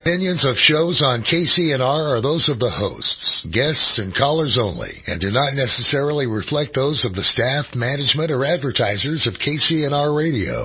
Opinions of shows on KCNR are those of the hosts, guests, and callers only, and do not necessarily reflect those of the staff, management, or advertisers of KCNR Radio.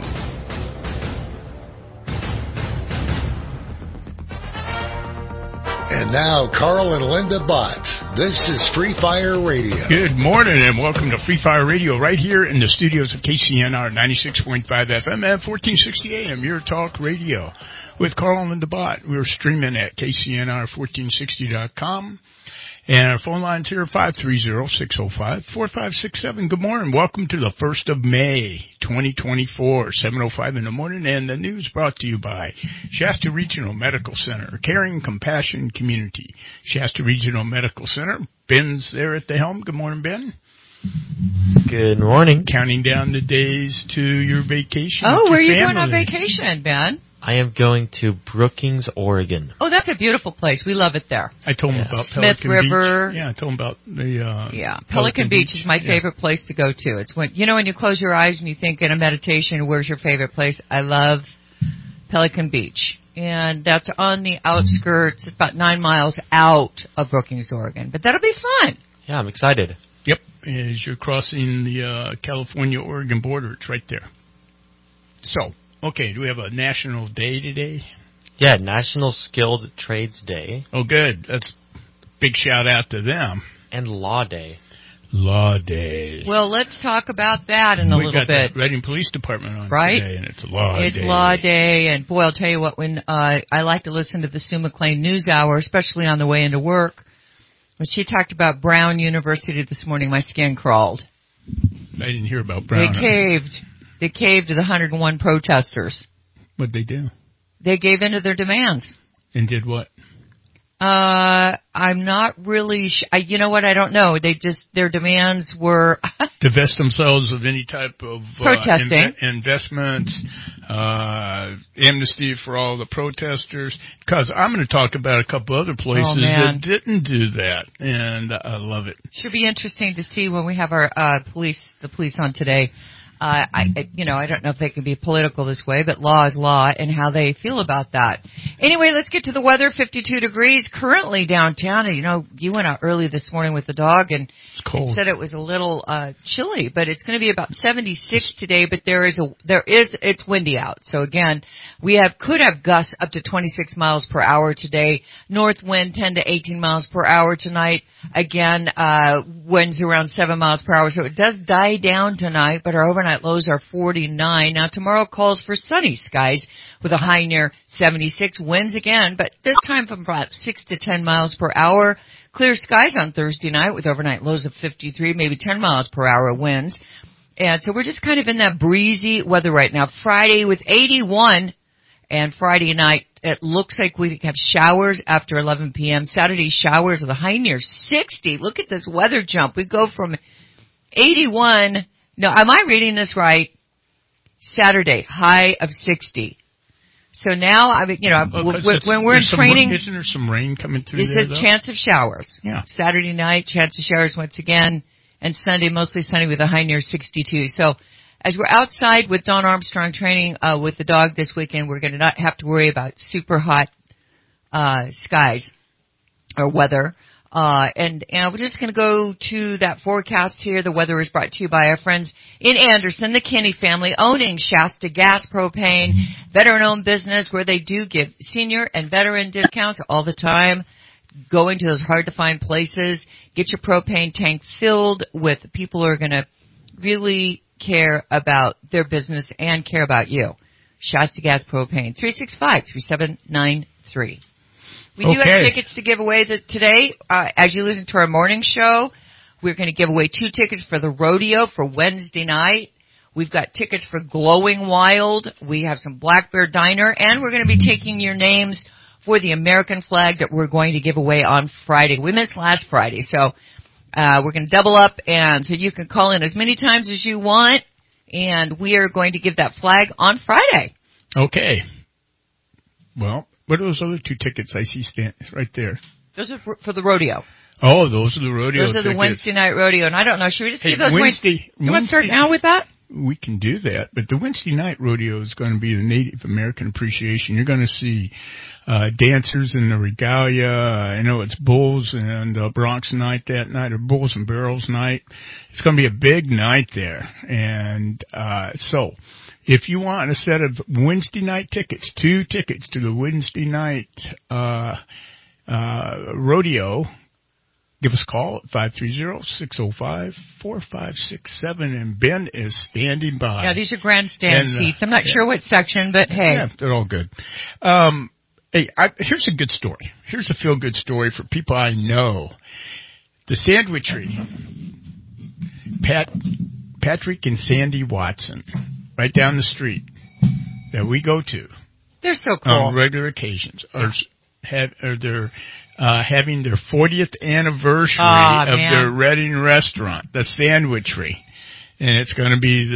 And now, Carl and Linda Bott. This is Free Fire Radio. Good morning and welcome to Free Fire Radio right here in the studios of KCNR 96.5 FM and 1460 AM, your talk radio. With Carl and Linda Bott. We're streaming at KCNR1460.com. And our phone line's here, 530-605-4567. Good morning. Welcome to the 1st of May, 2024, 7:05 in the morning. And the news brought to you by Shasta Regional Medical Center, caring, compassion, community. Shasta Regional Medical Center. Ben's there at the helm. Good morning, Ben. Good morning. Counting down the days to your vacation. Oh, where are you going on vacation, Ben? I am going to Brookings, Oregon. Oh, that's a beautiful place. We love it there. I told him about Smith Pelican River. Beach. Yeah, I told him about the Pelican Beach is my favorite place to go to. It's when you close your eyes and you think in a meditation, where's your favorite place? I love Pelican Beach. And that's on the outskirts. It's about 9 miles out of Brookings, Oregon. But that'll be fun. Yeah, I'm excited. Yep, as you're crossing the California-Oregon border, it's right there. So, okay, do we have a national day today? Yeah, National Skilled Trades Day. Oh, good. That's a big shout-out to them. And Law Day. Law Day. Well, let's talk about that in a little bit. We got the Reading Police Department on today, and it's Law Day. It's Law Day, and boy, I'll tell you what, when I like to listen to the Sue McLean News Hour, especially on the way into work, when she talked about Brown University this morning, my skin crawled. I didn't hear about Brown. They caved to the 101 protesters. What'd they do? They gave in to their demands. And did what? I'm not really you know what? I don't know. Their demands were divest themselves of any type of protesting investments, amnesty for all the protesters. Because I'm going to talk about a couple other places that didn't do that, and I love it. Should be interesting to see when we have our the police on today. I don't know if they can be political this way, but law is law and how they feel about that. Anyway, let's get to the weather. 52 degrees currently downtown. And, you went out early this morning with the dog and said it was a little chilly, but it's going to be about 76 today, but it's windy out. So again, could have gusts up to 26 miles per hour today. North wind 10 to 18 miles per hour tonight. Again, winds around 7 miles per hour. So it does die down tonight, but our overnight lows are 49. Now tomorrow calls for sunny skies with a high near 76. Winds again, but this time from about 6 to 10 miles per hour. Clear skies on Thursday night with overnight lows of 53, maybe 10 miles per hour winds. And so we're just kind of in that breezy weather right now. Friday with 81, and Friday night it looks like we have showers after 11 p.m. Saturday showers with a high near 60. Look at this weather jump. We go from 81. No, am I reading this right? Saturday, high of 60. So now, when we're in training... Isn't there some rain coming through there, It says chance of showers. Yeah. Saturday night, chance of showers once again. And Sunday, mostly sunny with a high near 62. So as we're outside with Dawn Armstrong training with the dog this weekend, we're going to not have to worry about super hot skies or weather. And we're just going to go to that forecast here. The weather is brought to you by our friends in Anderson, the Kinney family, owning Shasta Gas Propane, veteran-owned business where they do give senior and veteran discounts all the time. Go into those hard-to-find places. Get your propane tank filled with people who are going to really care about their business and care about you. Shasta Gas Propane, 365-3793. We do have tickets to give away today. As you listen to our morning show, we're going to give away 2 tickets for the rodeo for Wednesday night. We've got tickets for Glowing Wild. We have some Black Bear Diner. And we're going to be taking your names for the American flag that we're going to give away on Friday. We missed last Friday, so we're going to double up. And so you can call in as many times as you want. And we are going to give that flag on Friday. Okay. Well, what are those other 2 tickets I see right there? Those are for the rodeo. Oh, those are the rodeo tickets. Those are the Wednesday night rodeo. And I don't know, should we just give those Wednesday? You want to start now with that? we can do that. But the Wednesday night rodeo is going to be the Native American Appreciation. You're going to see dancers in the regalia. I know it's Bulls and Bronx night that night, or Bulls and Barrels night. It's going to be a big night there. And so if you want a set of Wednesday night tickets, 2 tickets to the Wednesday night rodeo, give us a call at 530-605-4567, and Ben is standing by. Yeah, these are grandstand seats. I'm not sure what section, but hey. Yeah, they're all good. Hey, here's a good story. Here's a feel-good story for people I know. The Sandwichery, Patrick and Sandy Watson, right down the street that we go to. They're so cool. On regular occasions. They're having their 40th anniversary of their Reading restaurant, the Sandwichery, and it's going to be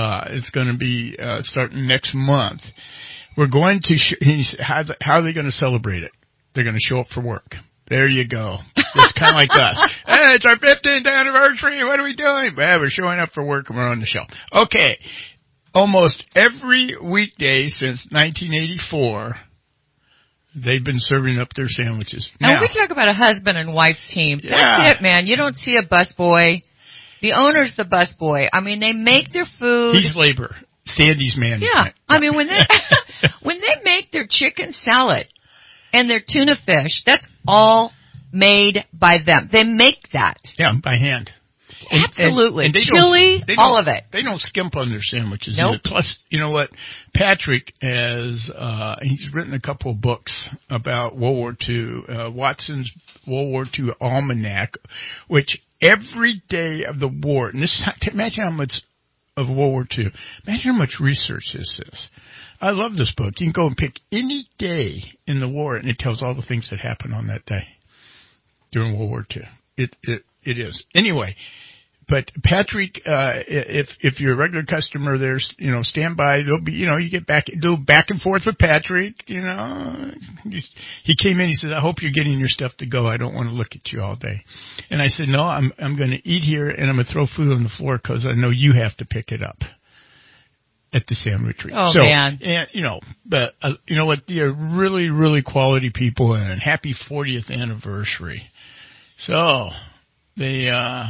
starting next month. We're going to. How are they going to celebrate it? They're going to show up for work. There you go. It's kind of like us. Hey, it's our 15th anniversary. What are we doing? Well, we're showing up for work and we're on the show. Okay. Almost every weekday since 1984. They've been serving up their sandwiches. Now, we talk about a husband and wife team. Yeah. That's it, man. You don't see a busboy. The owner's the busboy. I mean, they make their food. He's labor. Sandy's management. Yeah. I mean, when they make their chicken salad and their tuna fish, that's all made by them. They make that. Yeah, by hand. Absolutely. And chili, all of it. They don't skimp on their sandwiches. Nope. Plus, you know what? Patrick he's written a couple of books about World War II, Watson's World War II Almanac, which every day of the war, and imagine how much of World War II, imagine how much research this is. I love this book. You can go and pick any day in the war, and it tells all the things that happened on that day during World War II. It is. Anyway, but Patrick, if you're a regular customer there, stand by. There'll be, you get do back and forth with Patrick, He came in, he says, I hope you're getting your stuff to go. I don't want to look at you all day. And I said, no, I'm going to eat here and I'm going to throw food on the floor because I know you have to pick it up at the Sandwichery. Oh, man. And, but, you know what? They're really, really quality people, and happy 40th anniversary. So, they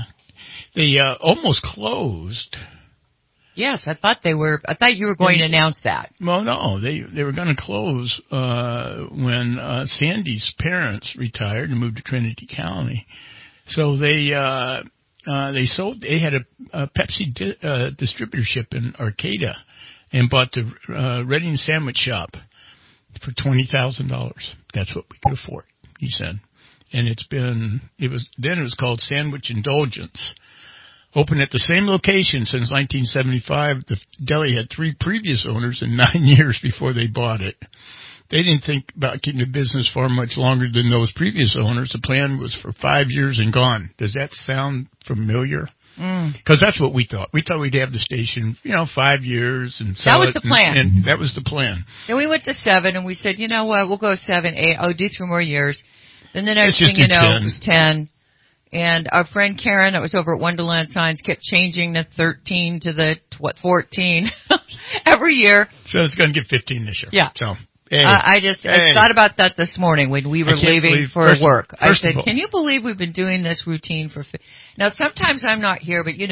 almost closed. Yes, I thought you were going to announce that. Well, no, they were going to close when Sandy's parents retired and moved to Trinity County. So they sold. They had a Pepsi distributorship in Arcata and bought the Reading Sandwich Shop for $20,000. That's what we could afford, he said. And it was called Sandwich Indulgence. Opened at the same location since 1975. The deli had 3 previous owners in 9 years before they bought it. They didn't think about keeping the business for much longer than those previous owners. The plan was for 5 years and gone. Does that sound familiar? Because that's what we thought. We thought we'd have the station, 5 years and sell it. That was the plan. And that was the plan. Then we went to 7 and we said, you know what, we'll go 7, 8. I'll do 3 more years. Then the next thing you know, 10. It was 10. And our friend Karen that was over at Wonderland Signs kept changing the 13 to the 14 every year. So it's going to get 15 this year. Yeah. So, hey. I thought about that this morning when we were leaving for work. I said, can you believe we've been doing this routine for now? Sometimes I'm not here, but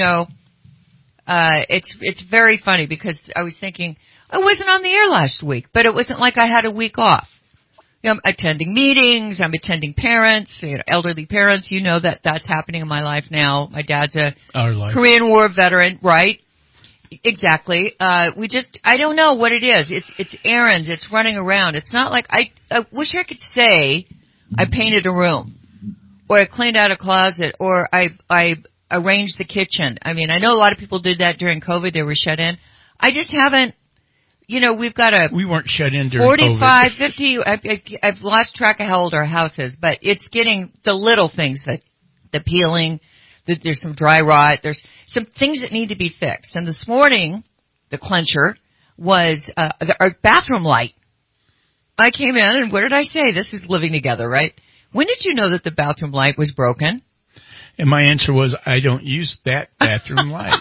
it's very funny because I was thinking I wasn't on the air last week, but it wasn't like I had a week off. I'm attending meetings. I'm attending parents, elderly parents. That's happening in my life now. My dad's a Korean War veteran, right? Exactly. I don't know what it is. It's errands. It's running around. It's not like I wish I could say I painted a room or I cleaned out a closet or I arranged the kitchen. I mean, I know a lot of people did that during COVID. They were shut in. I just haven't. We weren't shut in during 45, COVID. 50, I've lost track of how old our house is, but it's getting the little things, the peeling, there's some dry rot, there's some things that need to be fixed. And this morning, the clincher was, our bathroom light. I came in and what did I say? This is living together, right? When did you know that the bathroom light was broken? And my answer was, I don't use that bathroom light.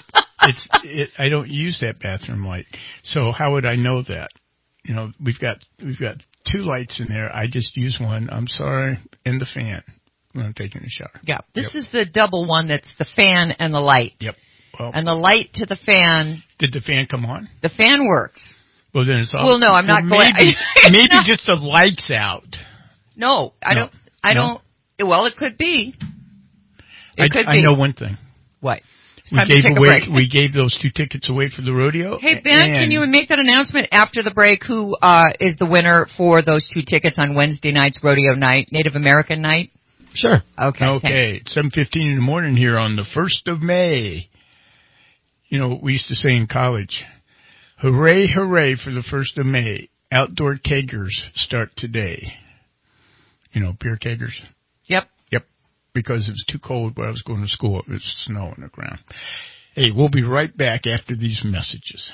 I don't use that bathroom light. So how would I know that? You know, we've got 2 lights in there. I just use one. I'm sorry, and the fan when I'm taking a shower. Yeah, this is the double one. That's the fan and the light. Yep. Well, and the light to the fan. Did the fan come on? The fan works. Well, then it's all. Well, no, I'm not going. Maybe just the lights out. No, I don't. Well, it could be. I know one thing. What? We gave those 2 tickets away for the rodeo. Hey, Ben, can you make that announcement after the break? Who is the winner for those 2 tickets on Wednesday night's rodeo night, Native American night? Sure. Okay. It's 7:15 in the morning here on the 1st of May. You know, we used to say in college, hooray, hooray for the 1st of May. Outdoor keggers start today. You know, beer keggers. Yep. Because it was too cold where I was going to school. It was snow on the ground. Hey, we'll be right back after these messages.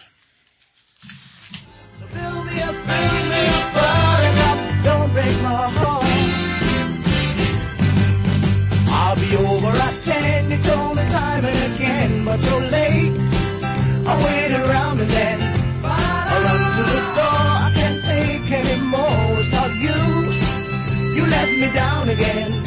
So fill me up, buttercup, don't break my heart. I'll be over at 10, you told me time and again, but you're late. I wait around and then I run to the door. I can't take any more. It's not you let me down again.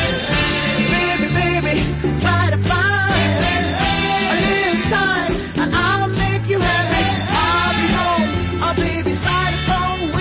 Try to find a little time, and I'll make you happy. I'll be home, I'll be beside the phone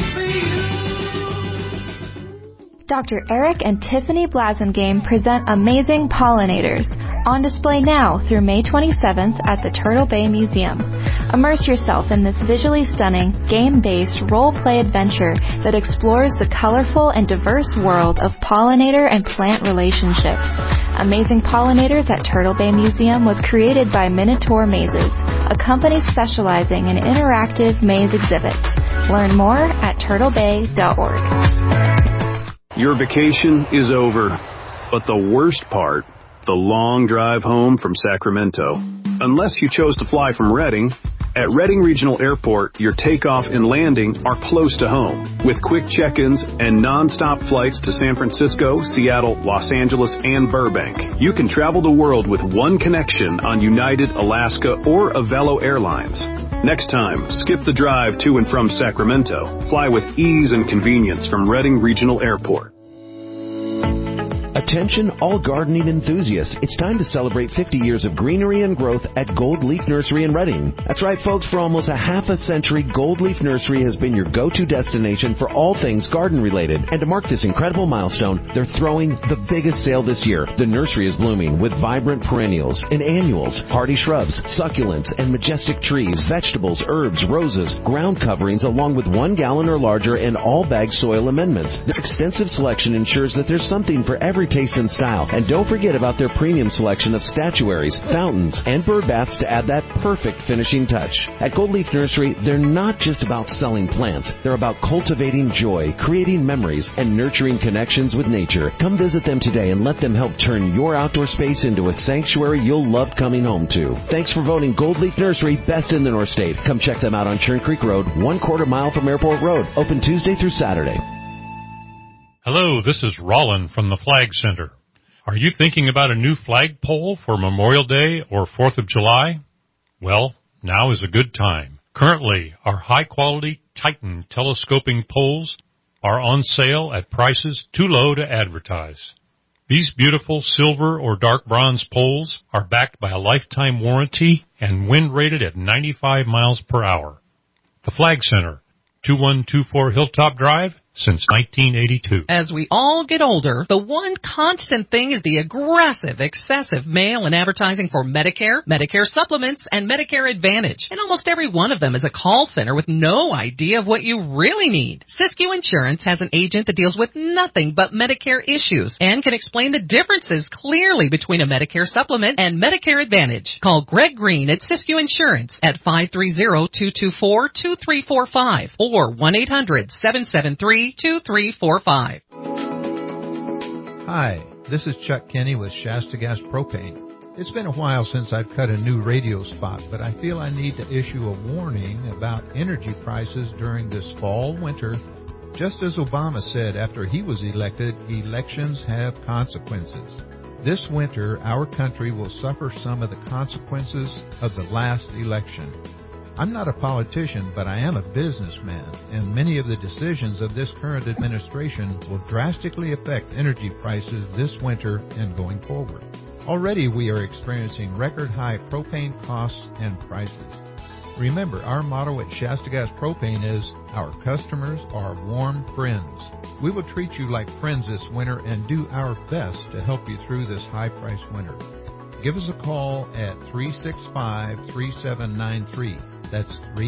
waiting for you. Dr. Eric and Tiffany Blasingame present Amazing Pollinators, on display now through May 27th at the Turtle Bay Museum. Immerse yourself in this visually stunning, game-based role-play adventure that explores the colorful and diverse world of pollinator and plant relationships. Amazing Pollinators at Turtle Bay Museum was created by Minotaur Mazes, a company specializing in interactive maze exhibits. Learn more at turtlebay.org. Your vacation is over, but the worst part, the long drive home from Sacramento. Unless you chose to fly from Redding, at Redding Regional Airport, your takeoff and landing are close to home, with quick check-ins and non-stop flights to San Francisco, Seattle, Los Angeles, and Burbank. You can travel the world with one connection on United, Alaska, or Avelo Airlines. Next time, skip the drive to and from Sacramento. Fly with ease and convenience from Redding Regional Airport. Attention all gardening enthusiasts. It's time to celebrate 50 years of greenery and growth at Gold Leaf Nursery in Redding. That's right, folks. For almost a half a century, Gold Leaf Nursery has been your go-to destination for all things garden-related. And to mark this incredible milestone, they're throwing the biggest sale this year. The nursery is blooming with vibrant perennials and annuals, hardy shrubs, succulents, and majestic trees, vegetables, herbs, roses, ground coverings, along with 1 gallon or larger and all-bag soil amendments. Their extensive selection ensures that there's something for every taste and style. And don't forget about their premium selection of statuaries, fountains, and bird baths to add that perfect finishing touch. At Gold Leaf Nursery, they're not just about selling plants. They're about cultivating joy, creating memories, and nurturing connections with nature. Come visit them today and let them help turn your outdoor space into a sanctuary you'll love coming home to. Thanks for voting Gold Leaf Nursery best in the North State. Come check them out on Churn Creek Road, 1/4 mile from Airport Road. Open Tuesday through Saturday. Hello, this is Rollin from the Flag Center. Are you thinking about a new flagpole for Memorial Day or 4th of July? Well, now is a good time. Currently, our high-quality Titan telescoping poles are on sale at prices too low to advertise. These beautiful silver or dark bronze poles are backed by a lifetime warranty and wind rated at 95 miles per hour. The Flag Center, 2124 Hilltop Drive, since 1982. As we all get older, the one constant thing is the aggressive, excessive mail and advertising for Medicare, Medicare supplements, and Medicare Advantage. And almost every one of them is a call center with no idea of what you really need. Siskiyou Insurance has an agent that deals with nothing but Medicare issues and can explain the differences clearly between a Medicare supplement and Medicare Advantage. Call Greg Green at Siskiyou Insurance at 530-224-2345 or 1-800-773-2345. Hi, this is Chuck Kenny with Shasta Gas Propane. It's been a while since I've cut a new radio spot, but I feel I need to issue a warning about energy prices during this fall, winter. Just as Obama said after he was elected, elections have consequences. This winter, our country will suffer some of the consequences of the last election. I'm not a politician, but I am a businessman, and many of the decisions of this current administration will drastically affect energy prices this winter and going forward. Already we are experiencing record-high propane costs and prices. Remember, our motto at Shasta Gas Propane is, our customers are warm friends. We will treat you like friends this winter and do our best to help you through this high-priced winter. Give us a call at 365-3793. That's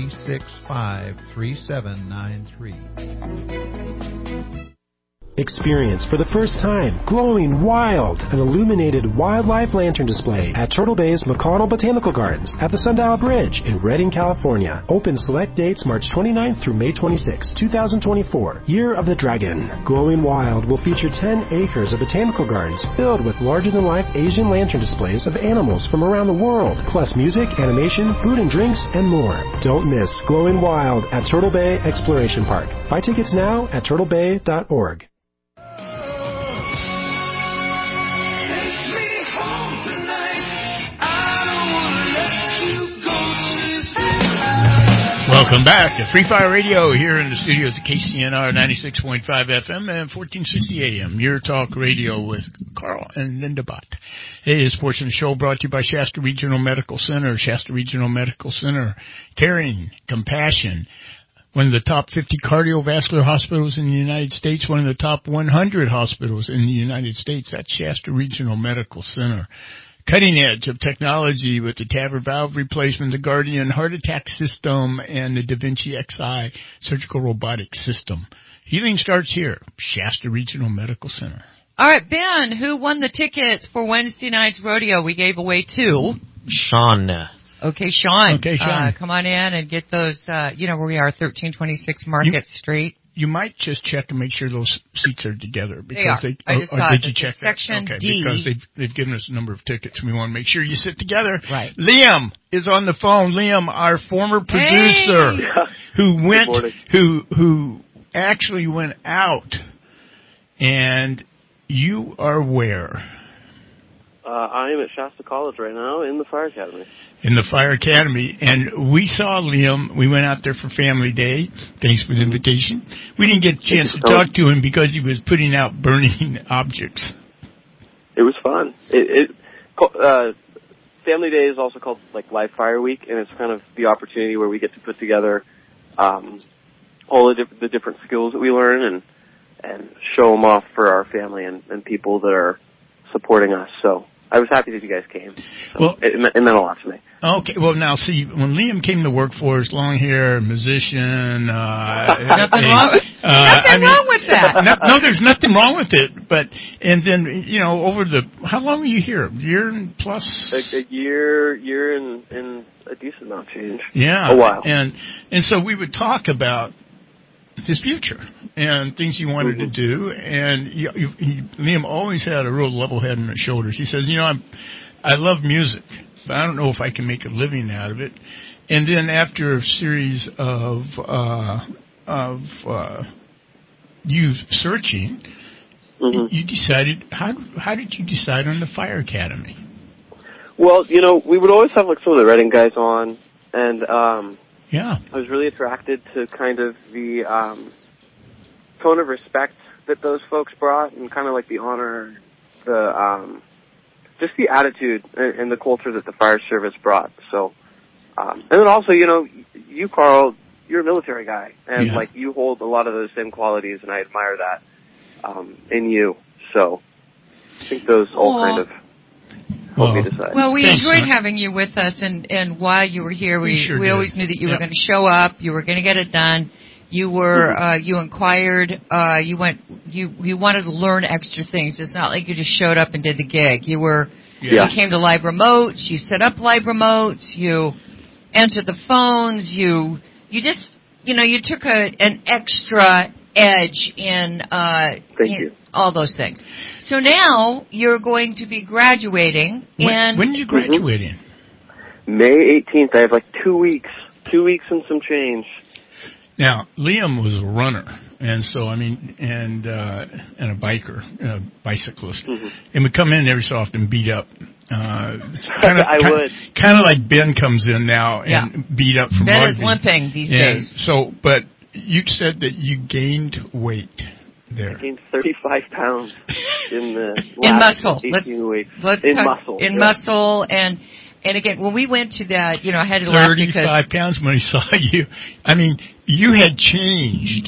365-3793. Experience for the first time Glowing Wild, an illuminated wildlife lantern display at Turtle Bay's McConnell Botanical Gardens at the Sundial Bridge in Redding, California. Open select dates March 29th through May 26, 2024. Year of the Dragon. Glowing Wild will feature 10 acres of botanical gardens filled with larger-than-life Asian lantern displays of animals from around the world, plus music, animation, food and drinks, and more. Don't miss Glowing Wild at Turtle Bay Exploration Park. Buy tickets now at turtlebay.org. Welcome back to Free Fire Radio here in the studios of KCNR 96.5 FM and 1460 AM. Your talk radio with Carl and Linda Bott. Hey, this portion of the show brought to you by Shasta Regional Medical Center. Shasta Regional Medical Center, caring, compassion. One of the top 50 cardiovascular hospitals in the United States, one of the top 100 hospitals in the United States. That's Shasta Regional Medical Center. Cutting edge of technology with the TAVR valve replacement, the Guardian heart attack system, and the Da Vinci Xi surgical robotic system. Healing starts here, Shasta Regional Medical Center. All right, Ben, who won the tickets for Wednesday night's rodeo? We gave away 2. Sean. Okay, Sean. Okay, Sean. Come on in and get those, where we are, 1326 Market Street. You might just check and make sure those seats are together. Because they are. Did you check that? Section okay, D. Because they've given us a number of tickets. We want to make sure you sit together. Right. Liam is on the phone. Liam, our former producer, who actually went out, and you are where? I am at Shasta College right now in the Fire Academy. In the Fire Academy. And we saw Liam. We went out there for Family Day. Thanks for the invitation. We didn't get a chance to talk to him because he was putting out burning objects. It was fun. Family Day is also called like Live Fire Week, and it's kind of the opportunity where we get to put together all the different skills that we learn and show them off for our family and people that are supporting us. So I was happy that you guys came. So well, it meant a lot to me. Okay, well now see, when Liam came to work for us, long hair, musician, nothing wrong with that. No, there's nothing wrong with it. But and then over how long were you here? A year and plus. A year and a decent amount of change. Yeah, a while. And so we would talk about his future and things he wanted to do, and Liam always had a real level head on his shoulders. He says, I love music, but I don't know if I can make a living out of it. And then after a series of you searching, you decided. How did you decide on the Fire Academy? Well, we would always have like some of the Redding guys on, and yeah, I was really attracted to kind of the tone of respect that those folks brought, and kind of like the honor, just the attitude and the culture that the fire service brought. So, and then also, you, Carl, you're a military guy, and like you hold a lot of those same qualities, and I admire that in you. So, I think those all kind of. Well, we enjoyed having you with us, and while you were here, we always knew that you were going to show up, you were going to get it done. You were, you inquired, you wanted to learn extra things. It's not like you just showed up and did the gig. You came to live remotes, you set up live remotes, you answered the phones, you just, you took an extra edge in, all those things. So now you're going to be graduating. When are you graduating? May 18th. I have like 2 weeks. 2 weeks and some change. Now, Liam was a runner, and so, I mean, and a biker, a bicyclist, and would come in every so often beat up. I would. Kind of like Ben comes in now and beat up from Ben rugby. is limping these days. So, but you said that you gained weight there. I gained 35 pounds in the in last muscle. 18 weeks. Muscle. In muscle, and again, when we went to that, you know, I had to laugh because 35 pounds when I saw you. I mean, you had changed.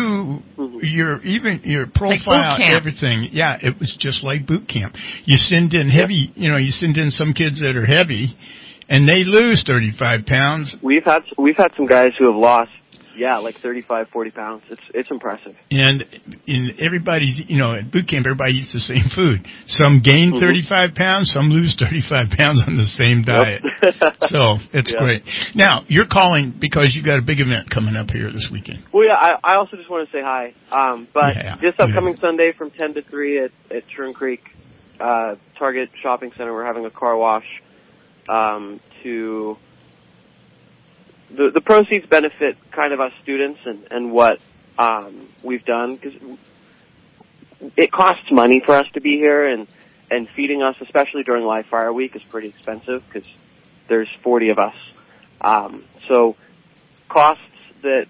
Your profile, like everything. Yeah, it was just like boot camp. You send in heavy, you know, you send in some kids that are heavy, and they lose 35 pounds. We've had some guys who have lost, like 35, 40 pounds. It's impressive. And everybody's, you know, at boot camp, everybody eats the same food. Some gain 35 pounds, some lose 35 pounds on the same diet. So it's great. Now, you're calling because you got a big event coming up here this weekend. Well, yeah, I also just want to say hi. This upcoming Sunday from 10 to 3 at Churn Creek Target Shopping Center, we're having a car wash to... The proceeds benefit kind of us students and what we've done, because it costs money for us to be here, and feeding us, especially during Live Fire Week, is pretty expensive because there's 40 of us. So costs that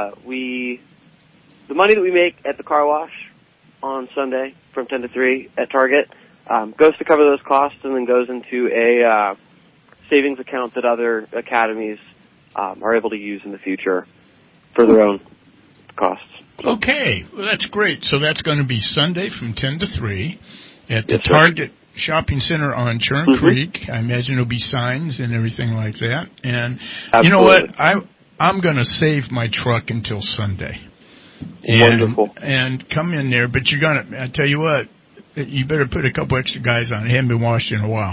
the money that we make at the car wash on Sunday from 10 to 3 at Target goes to cover those costs and then goes into a savings account that other academies are able to use in the future for their own costs. Okay, well, that's great. So that's going to be Sunday from 10 to 3 at the Target Shopping Center on Churn Creek. I imagine there'll be signs and everything like that. And you know what? I'm going to save my truck until Sunday. Wonderful. And come in there, but you're going to, I tell you what, you better put a couple extra guys on it. It hasn't been washed in a while.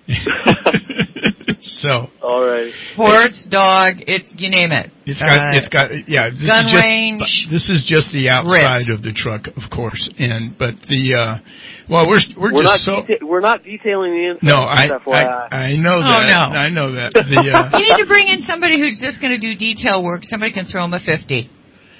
So. All right. Horse, dog, you name it. It's got, gun range. This is just the outside of the truck, of course. But we're not detailing the inside. No, I know that. Oh, no. I know that. You need to bring in somebody who's just going to do detail work. Somebody can throw him a 50.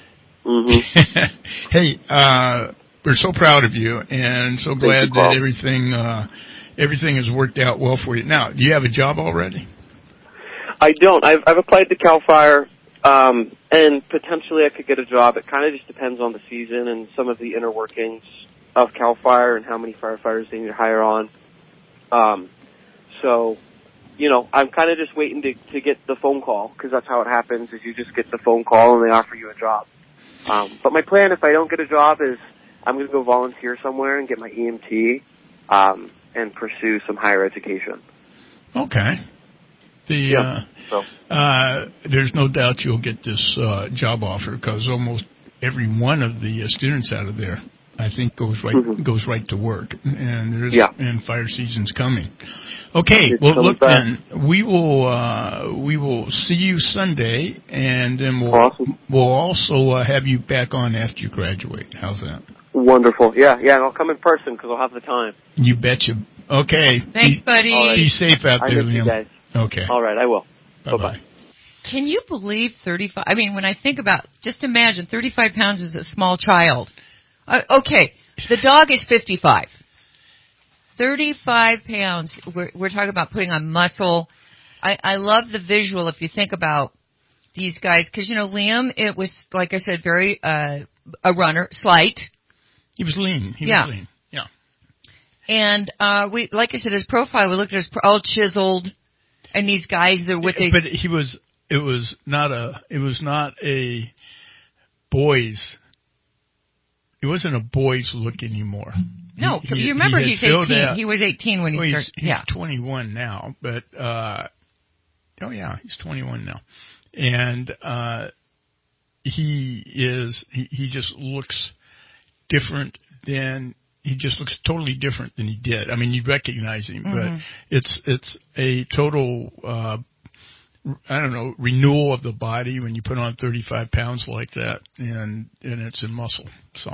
Hey, we're so proud of you and so glad that everything has worked out well for you. Now, do you have a job already? I don't. I've applied to CAL FIRE, and potentially I could get a job. It kind of just depends on the season and some of the inner workings of CAL FIRE and how many firefighters they need to hire on. So, you know, I'm kind of just waiting to get the phone call, because that's how it happens, is you just get the phone call and they offer you a job. But my plan, if I don't get a job, is I'm going to go volunteer somewhere and get my EMT, and pursue some higher education. Okay. There's no doubt you'll get this job offer, because almost every one of the students out of there, I think, goes right to work, and and fire season's coming. Okay, look then, we will see you Sunday, and then we'll also have you back on after you graduate. How's that? Wonderful. Yeah, and I'll come in person because I'll have the time. You betcha. Okay. Thanks, buddy. Right. Be safe out there, Liam. You guys. Okay. All right, I will. Bye-bye. Can you believe 35? I mean, when I think about, just imagine 35 pounds is a small child. Okay, the dog is 55. 35 pounds. We're talking about putting on muscle. I love the visual if you think about these guys, because, you know, Liam, it was, like I said, very a runner, slight. He was lean. He was lean. Yeah. And we, like I said, his profile, we looked at his all chiseled, and these guys that with these. But it was not a boys. It wasn't a boys look anymore. No, you remember he's 18. He was 18 when he started. He's 21 now, but he's 21 now, and he just looks different than. He just looks totally different than he did. I mean, you recognize him, but it's a total, renewal of the body when you put on 35 pounds like that, and it's in muscle. So,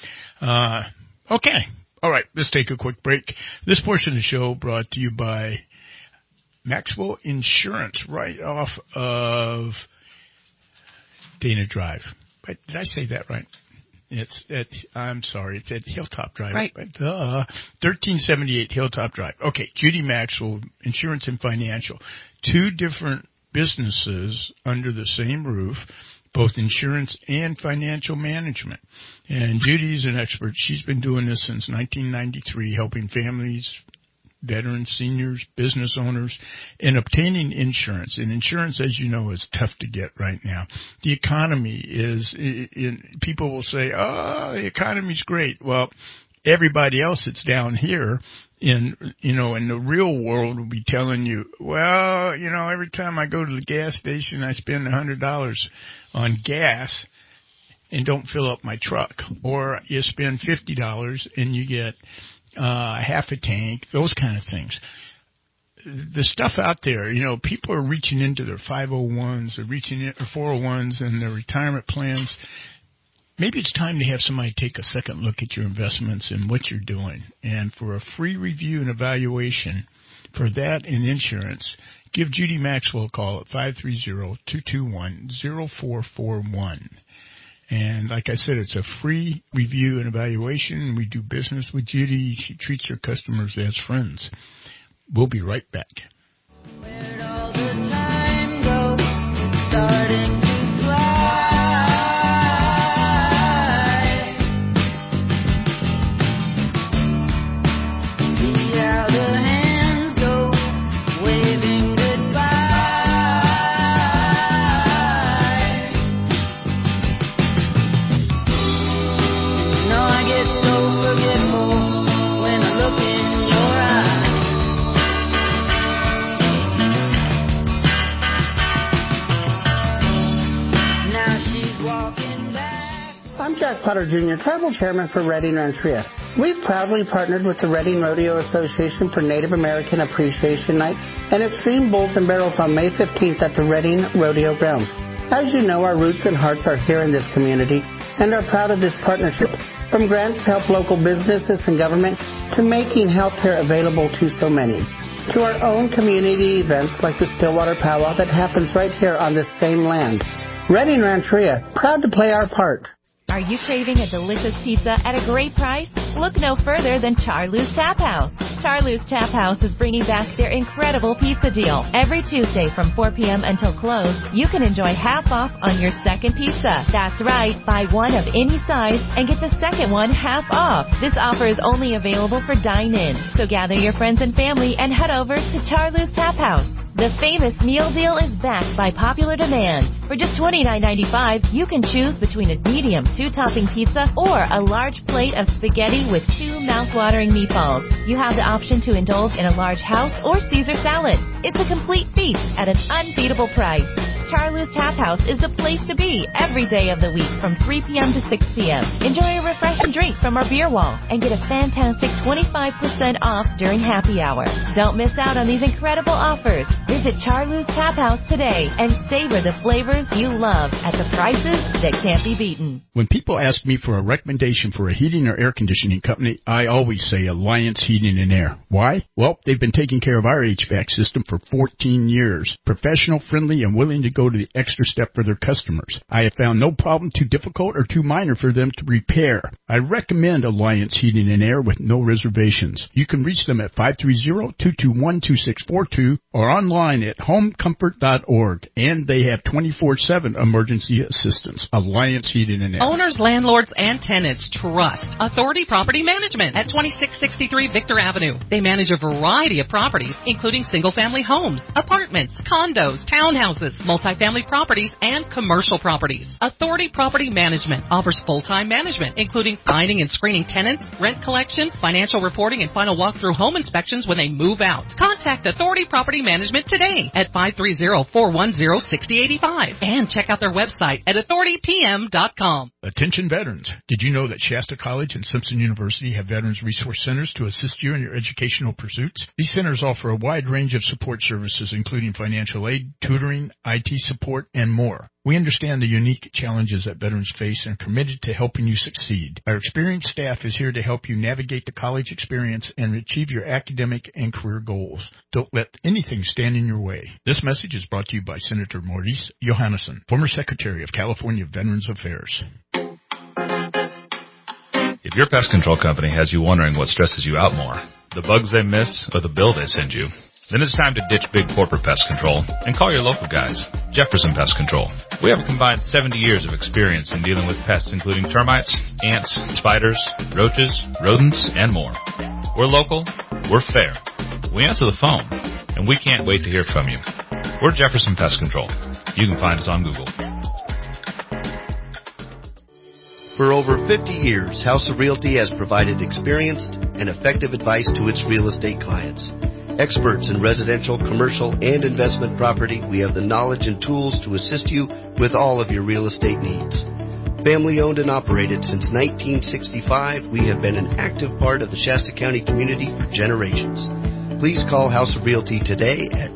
okay. All right. Let's take a quick break. This portion of the show brought to you by Maxwell Insurance, right off of Dana Drive. But did I say that right? I'm sorry, it's at Hilltop Drive. Right. 1378 Hilltop Drive. Okay, Judy Maxwell, Insurance and Financial. 2 different businesses under the same roof, both insurance and financial management. And Judy's an expert. She's been doing this since 1993, helping families, veterans, seniors, business owners, in obtaining insurance. And insurance, as you know, is tough to get right now. The economy is, people will say, oh, the economy's great. Well, everybody else that's down here in the real world will be telling you, well, every time I go to the gas station, I spend $100 on gas and don't fill up my truck. Or you spend $50 and you get half a tank, those kind of things. The stuff out there, people are reaching into their 501s, they're reaching into 401s and their retirement plans. Maybe it's time to have somebody take a second look at your investments and what you're doing. And for a free review and evaluation for that and insurance, give Judy Maxwell a call at 530-221-0441. And like I said, it's a free review and evaluation. We do business with Judy. She treats her customers as friends. We'll be right back. Where'd all the time go? It's starting to fly. See how the hands go, waving goodbye. You know I get so forgetful when I look in your eyes. I'm Jack Potter Jr., Tribal Chairman for Redding Rancheria. We've proudly partnered with the Redding Rodeo Association for Native American Appreciation Night and Extreme Bulls and Barrels on May 15th at the Redding Rodeo Grounds. As you know, our roots and hearts are here in this community and are proud of this partnership. From grants to help local businesses and government to making health care available to so many, to our own community events like the Stillwater Powwow that happens right here on this same land. Redding Rancheria, proud to play our part. Are you craving a delicious pizza at a great price? Look no further than Charloo's Tap House. Charloo's Tap House is bringing back their incredible pizza deal. Every Tuesday from 4 p.m. until close, you can enjoy half off on your second pizza. That's right, buy one of any size and get the second one half off. This offer is only available for dine-in. So gather your friends and family and head over to Charloo's Tap House. The famous meal deal is backed by popular demand. For just $29.95, you can choose between a medium 2-topping pizza or a large plate of spaghetti with 2 mouth-watering meatballs. You have the option to indulge in a large house or Caesar salad. It's a complete feast at an unbeatable price. Charloo's Tap House is the place to be every day of the week from 3 p.m. to 6 p.m. Enjoy a refreshing drink from our beer wall and get a fantastic 25% off during happy hour. Don't miss out on these incredible offers. Visit Charloo's Tap House today and savor the flavors you love at the prices that can't be beaten. When people ask me for a recommendation for a heating or air conditioning company, I always say Alliance Heating and Air. Why? Well, they've been taking care of our HVAC system for 14 years. Professional, friendly, and willing to go to the extra step for their customers. I have found no problem too difficult or too minor for them to repair. I recommend Alliance Heating and Air with no reservations. You can reach them at 530-221-2642 or online at homecomfort.org. And they have 24/7 emergency assistance. Alliance Heating and Air. Owners, landlords, and tenants trust Authority Property Management at 2663 Victor Avenue. They manage a variety of properties, including single-family homes, apartments, condos, townhouses, multifamily properties, and commercial properties. Authority Property Management offers full-time management, including finding and screening tenants, rent collection, financial reporting, and final walkthrough home inspections when they move out. Contact Authority Property Management today at 530-410-6085 and check out their website at authoritypm.com. Attention veterans. Did you know that Shasta College and Simpson University have Veterans Resource Centers to assist you in your educational pursuits? These centers offer a wide range of support services, including financial aid, tutoring, IT support, and more. We understand the unique challenges that veterans face and are committed to helping you succeed. Our experienced staff is here to help you navigate the college experience and achieve your academic and career goals. Don't let anything stand in your way. This message is brought to you by Senator Maurice Johannesson, former Secretary of California Veterans Affairs. If your pest control company has you wondering what stresses you out more, the bugs they miss or the bill they send you, then it's time to ditch big corporate pest control and call your local guys, Jefferson Pest Control. We have a combined 70 years of experience in dealing with pests including termites, ants, spiders, roaches, rodents, and more. We're local, we're fair, we answer the phone, and we can't wait to hear from you. We're Jefferson Pest Control. You can find us on Google. For over 50 years, House of Realty has provided experienced and effective advice to its real estate clients. Experts in residential, commercial, and investment property, we have the knowledge and tools to assist you with all of your real estate needs. Family owned and operated since 1965, we have been an active part of the Shasta County community for generations. Please call House of Realty today at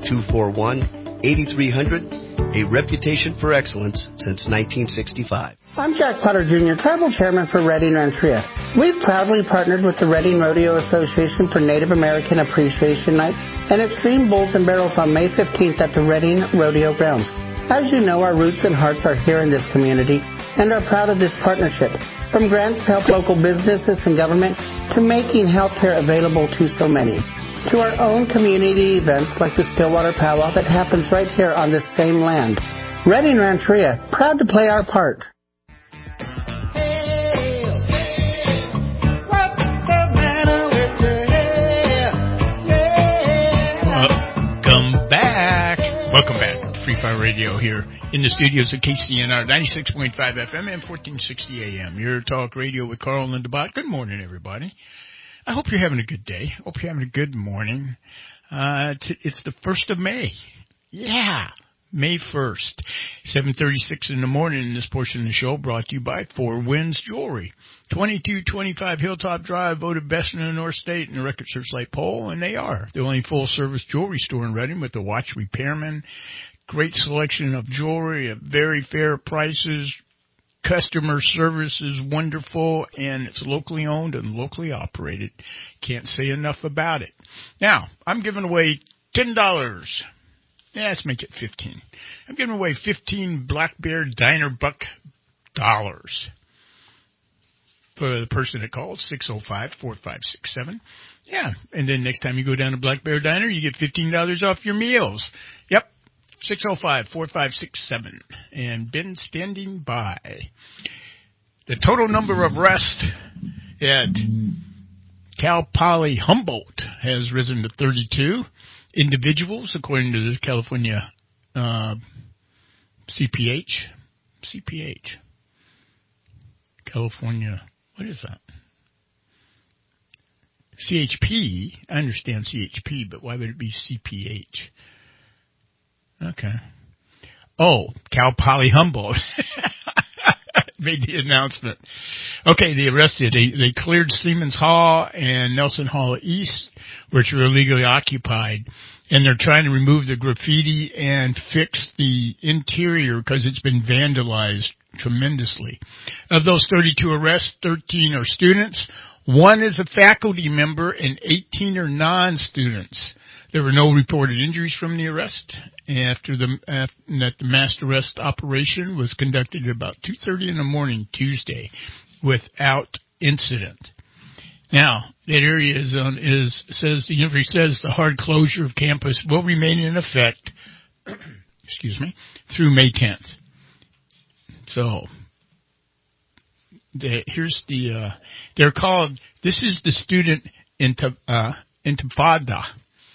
241-8300, a reputation for excellence since 1965. I'm Jack Potter Jr., Tribal Chairman for Redding Rancheria. We've proudly partnered with the Redding Rodeo Association for Native American Appreciation Night and Extreme Bulls and Barrels on May 15th at the Redding Rodeo Grounds. As you know, our roots and hearts are here in this community and are proud of this partnership. From grants to help local businesses and government to making health care available to so many, to our own community events like the Stillwater Powwow that happens right here on this same land. Redding Rancheria, proud to play our part. Welcome back to Free Fire Radio here in the studios of KCNR 96.5 FM and 1460 AM. Your talk radio with Carl and Linda Bott. Good morning, everybody. I hope you're having a good day. Hope you're having a good morning. It's the 1st of May. Yeah, May 1st, 7:36 in the morning. This portion of the show brought to you by Four Winds Jewelry. 2225 Hilltop Drive, voted best in the North State in the Record Searchlight poll, and they are the only full-service jewelry store in Redding with a watch repairman. Great selection of jewelry at very fair prices. Customer service is wonderful, and it's locally owned and locally operated. Can't say enough about it. Now, I'm giving away $10. Yeah, let's make it 15. I'm giving away 15 Black Bear Diner Buck dollars for the person that called, 605-4567. Yeah, and then next time you go down to Black Bear Diner, you get $15 off your meals. Yep, 605-4567. And been standing by. The total number of arrests at Cal Poly Humboldt has risen to 32 individuals, according to the California CPH. California, what is that? CHP. I understand CHP, but why would it be CPH? Okay. Oh, Cal Poly Humboldt made the announcement. Okay, they arrested. They cleared Siemens Hall and Nelson Hall East, which were illegally occupied, and they're trying to remove the graffiti and fix the interior because it's been vandalized tremendously. Of those 32 arrests, 13 are students. 1 is a faculty member, and 18 are non-students. There were no reported injuries from the arrest after that the mass arrest operation was conducted at about 2:30 in the morning Tuesday without incident. Now, that area says the university says the hard closure of campus will remain in effect, through May 10th. So, they're called, this is the student Intifada.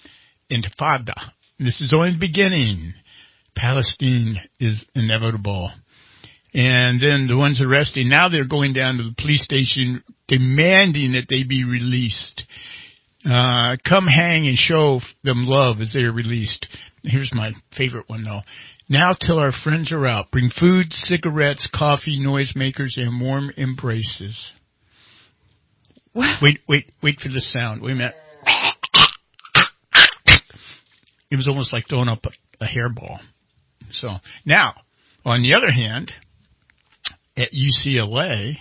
This is only the beginning. Palestine is inevitable. And then the ones arrested, now they're going down to the police station demanding that they be released. Come hang and show them love as they are released. Here's my favorite one, though. Now till our friends are out, bring food, cigarettes, coffee, noisemakers, and warm embraces. What? Wait for the sound. Wait a minute. It was almost like throwing up a hairball. So now, on the other hand, at UCLA,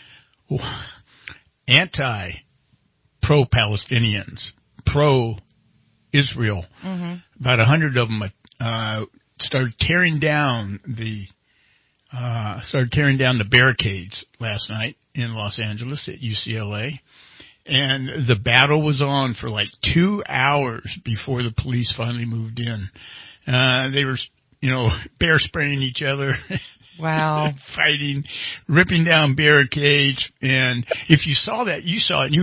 pro-Palestinians, pro-Israel, about 100 of them started tearing down the barricades last night in Los Angeles at UCLA. And the battle was on for like 2 hours before the police finally moved in. They were, bear spraying each other. Wow. Fighting, ripping down barricades. And if you saw that, you saw it.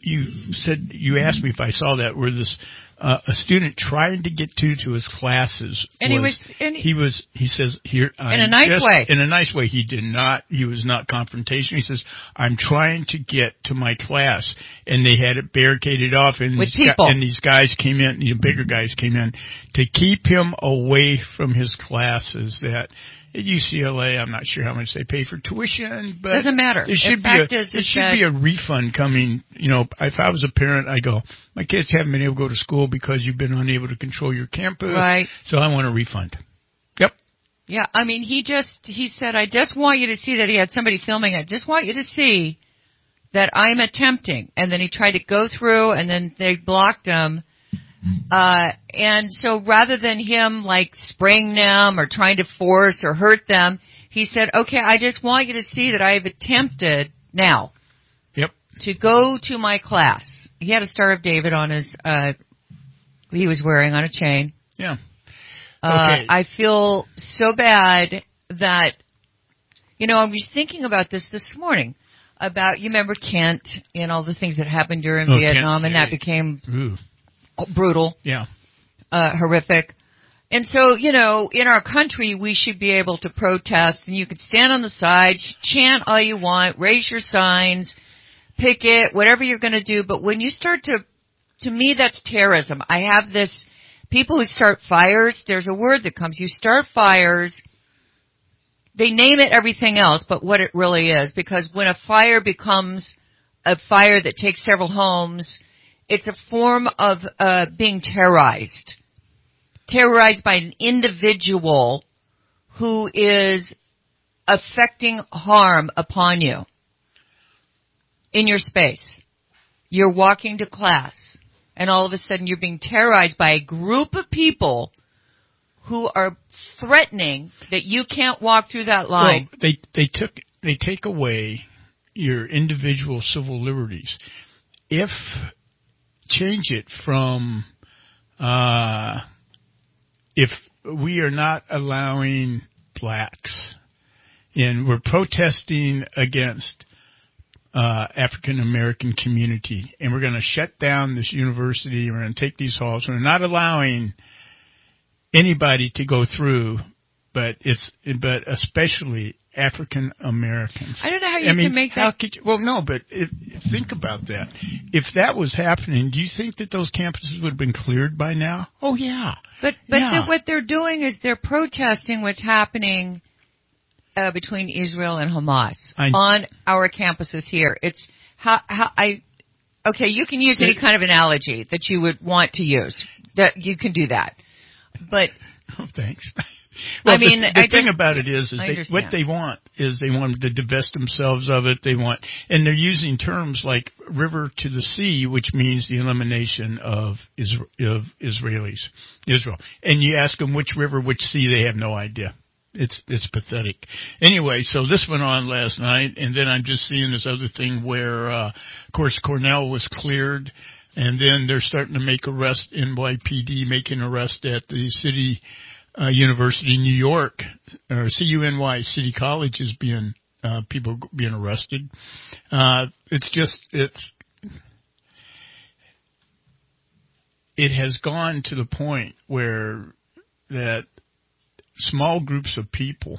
You asked me if I saw that, where this, a student trying to get to his classes. And he says here, in a nice way. In a nice way. He was not confrontational. He says, I'm trying to get to my class. And they had it barricaded off, and these guys came in, bigger guys came in to keep him away from his classes. That at UCLA, I'm not sure how much they pay for tuition, but doesn't matter. There should be a refund coming. If I was a parent, I go, my kids haven't been able to go to school because you've been unable to control your campus. Right. So I want a refund. Yep. Yeah, I mean, he said, I just want you to see that he had somebody filming it. Just want you to see that I'm attempting. And then he tried to go through, and then they blocked him. And so rather than him spraying them or trying to force or hurt them, he said, okay, I just want you to see that I have attempted now to go to my class. He had a Star of David on his, he was wearing on a chain. Yeah. Okay. I feel so bad that, I was thinking about this morning about, you remember Kent and all the things that happened during Vietnam, and that became brutal. Yeah. Horrific. And so, in our country, we should be able to protest, and you could stand on the side, chant all you want, raise your signs, picket, whatever you're going to do. But when you start to me, that's terrorism. I have this, people who start fires, there's a word that comes, you start fires, they name it everything else, but what it really is, because when a fire becomes a fire that takes several homes, it's a form of being terrorized by an individual who is affecting harm upon you in your space. You're walking to class, and all of a sudden you're being terrorized by a group of people who are threatening that you can't walk through that line. Well, they take away your individual civil liberties. Change it from if we are not allowing blacks in, we're protesting against African American community, and we're going to shut down this university, we're going to take these halls, we're not allowing anybody to go through, but especially African Americans. I don't know how you can make that. Think about that. If that was happening, do you think that those campuses would have been cleared by now? Oh, yeah. But what they're doing is they're protesting what's happening between Israel and Hamas on our campuses here. It's okay, you can use any kind of analogy that you would want to use. That you can do that. But thanks. Well, the thing about it is what they want is they want to divest themselves of it. And they're using terms like river to the sea, which means the elimination of Israel. And you ask them which river, which sea, they have no idea. It's pathetic. Anyway, so this went on last night, and then I'm just seeing this other thing where, of course, Cornell was cleared, and then they're starting to make arrests, NYPD making arrests at the city University in New York, or CUNY City College is being people being arrested. It has gone to the point where that small groups of people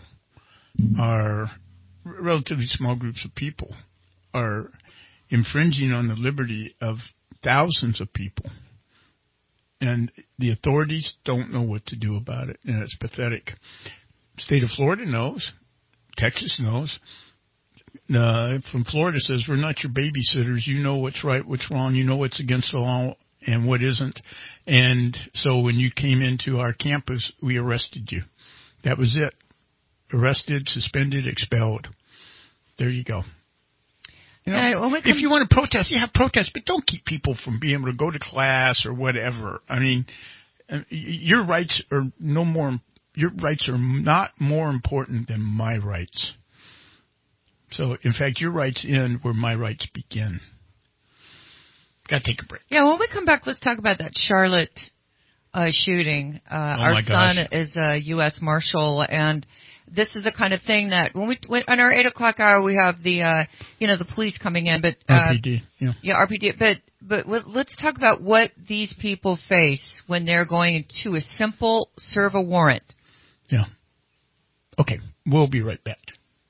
relatively small groups of people are infringing on the liberty of thousands of people. And the authorities don't know what to do about it, and it's pathetic. State of Florida knows. Texas knows. From Florida says, we're not your babysitters. You know what's right, what's wrong. You know what's against the law and what isn't. And so when you came into our campus, we arrested you. That was it. Arrested, suspended, expelled. There you go. You know, if you want to protest, you have protests, but don't keep people from being able to go to class or whatever. I mean, your rights are not more important than my rights. So, in fact, your rights end where my rights begin. Got to take a break. Yeah, when we come back, let's talk about that Charlotte shooting. Our son is a U.S. Marshal, and this is the kind of thing that when on our 8 o'clock hour we have the the police coming in, but RPD, RPD. But let's talk about what these people face when they're going to a simple serve a warrant. Yeah. Okay, we'll be right back.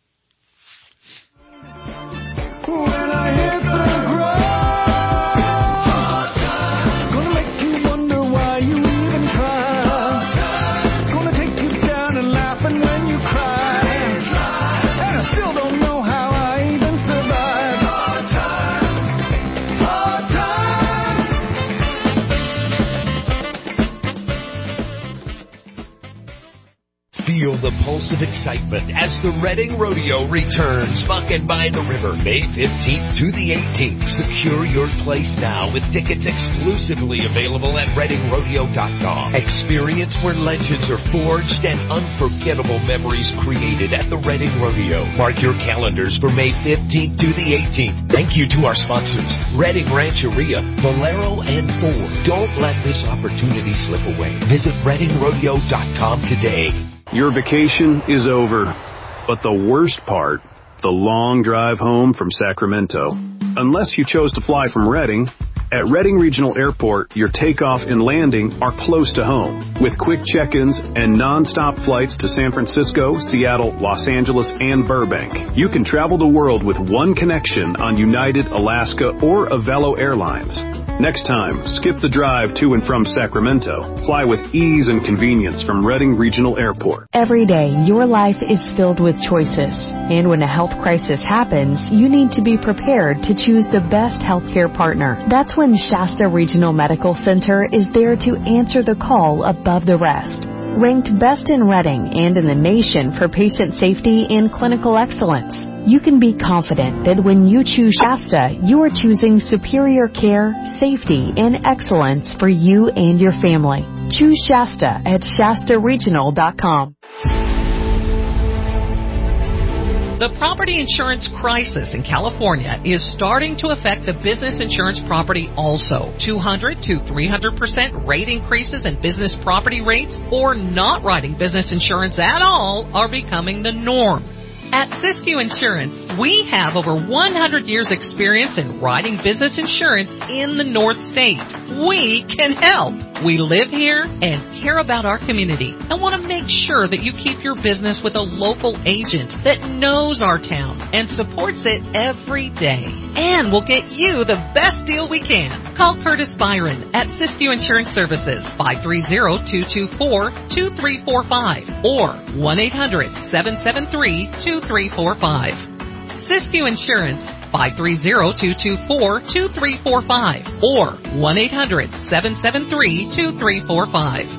Feel the pulse of excitement as the Reading Rodeo returns. Bucking by the River, May 15th to the 18th. Secure your place now with tickets exclusively available at ReadingRodeo.com. Experience where legends are forged and unforgettable memories created at the Reading Rodeo. Mark your calendars for May 15th to the 18th. Thank you to our sponsors, Reading Rancheria, Valero, and Ford. Don't let this opportunity slip away. Visit ReadingRodeo.com today. Your vacation is over, but the worst part, the long drive home from Sacramento. Unless you chose to fly from Redding, at Redding Regional Airport, your takeoff and landing are close to home, with quick check-ins and non-stop flights to San Francisco, Seattle, Los Angeles, and Burbank. You can travel the world with one connection on United, Alaska, or Avelo Airlines. Next time, skip the drive to and from Sacramento. Fly with ease and convenience from Redding Regional Airport. Every day, your life is filled with choices. And when a health crisis happens, you need to be prepared to choose the best healthcare partner. That's when Shasta Regional Medical Center is there to answer the call above the rest. Ranked best in Reading and in the nation for patient safety and clinical excellence, you can be confident that when you choose Shasta, you are choosing superior care, safety, and excellence for you and your family. Choose Shasta at ShastaRegional.com. The property insurance crisis in California is starting to affect the business insurance property also. 200 to 300% rate increases in business property rates or not writing business insurance at all are becoming the norm. At Siskiyou Insurance, we have over 100 years experience in writing business insurance in the North States. We can help. We live here and care about our community and want to make sure that you keep your business with a local agent that knows our town and supports it every day. And we'll get you the best deal we can. Call Curtis Byron at Siskiyou Insurance Services, 530-224-2345 or 1-800-773-2345. Siskiyou Insurance, 530-224-2345 or 1-800-773-2345.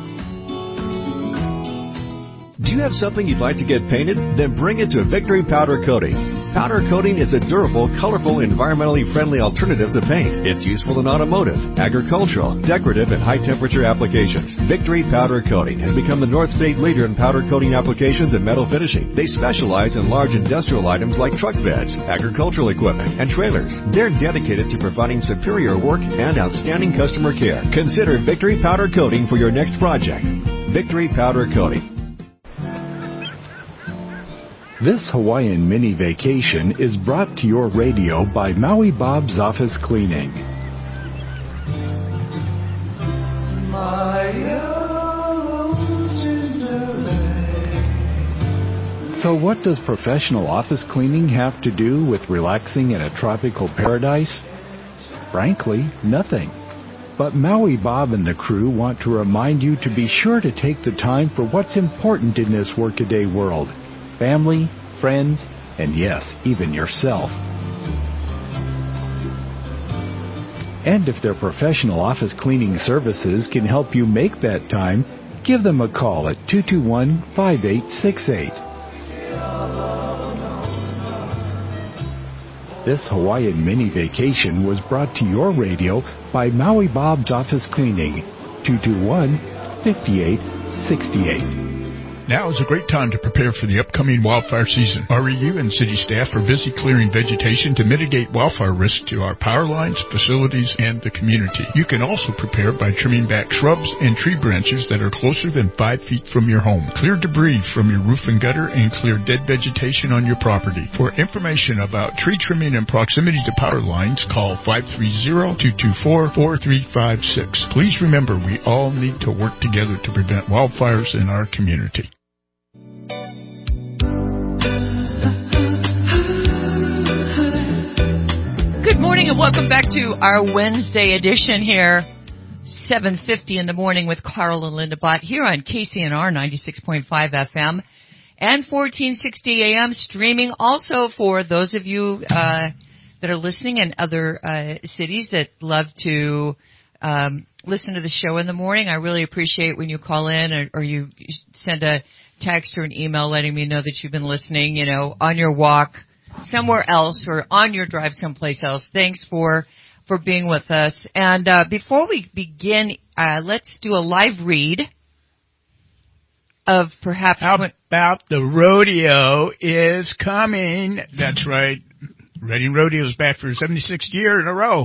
Do you have something you'd like to get painted? Then bring it to Victory Powder Coating. Powder coating is a durable, colorful, environmentally friendly alternative to paint. It's useful in automotive, agricultural, decorative, and high-temperature applications. Victory Powder Coating has become the North State leader in powder coating applications and metal finishing. They specialize in large industrial items like truck beds, agricultural equipment, and trailers. They're dedicated to providing superior work and outstanding customer care. Consider Victory Powder Coating for your next project. Victory Powder Coating. This Hawaiian mini vacation is brought to your radio by Maui Bob's Office Cleaning. So what does professional office cleaning have to do with relaxing in a tropical paradise? Frankly, nothing. But Maui Bob and the crew want to remind you to be sure to take the time for what's important in this workaday world. Family, friends, and yes, even yourself. And if their professional office cleaning services can help you make that time, give them a call at 221-5868. This Hawaiian mini vacation was brought to your radio by Maui Bob's Office Cleaning, 221-5868. Now is a great time to prepare for the upcoming wildfire season. REU and city staff are busy clearing vegetation to mitigate wildfire risk to our power lines, facilities, and the community. You can also prepare by trimming back shrubs and tree branches that are closer than 5 feet from your home. Clear debris from your roof and gutter and clear dead vegetation on your property. For information about tree trimming and proximity to power lines, call 530-224-4356. Please remember, we all need to work together to prevent wildfires in our community. Good morning and welcome back to our Wednesday edition here, 7:50 in the morning with Carl and Linda Bott here on KCNR 96.5 FM and 1460 AM, streaming also for those of you that are listening in other cities that love to listen to the show in the morning. I really appreciate when you call in or you send a text or an email letting me know that you've been listening, you know, on your walk somewhere else or on your drive someplace else. Thanks for being with us. And before we begin, let's do a live read of perhaps... How about the rodeo is coming? That's right. Reading Rodeo is back for the 76th year in a row.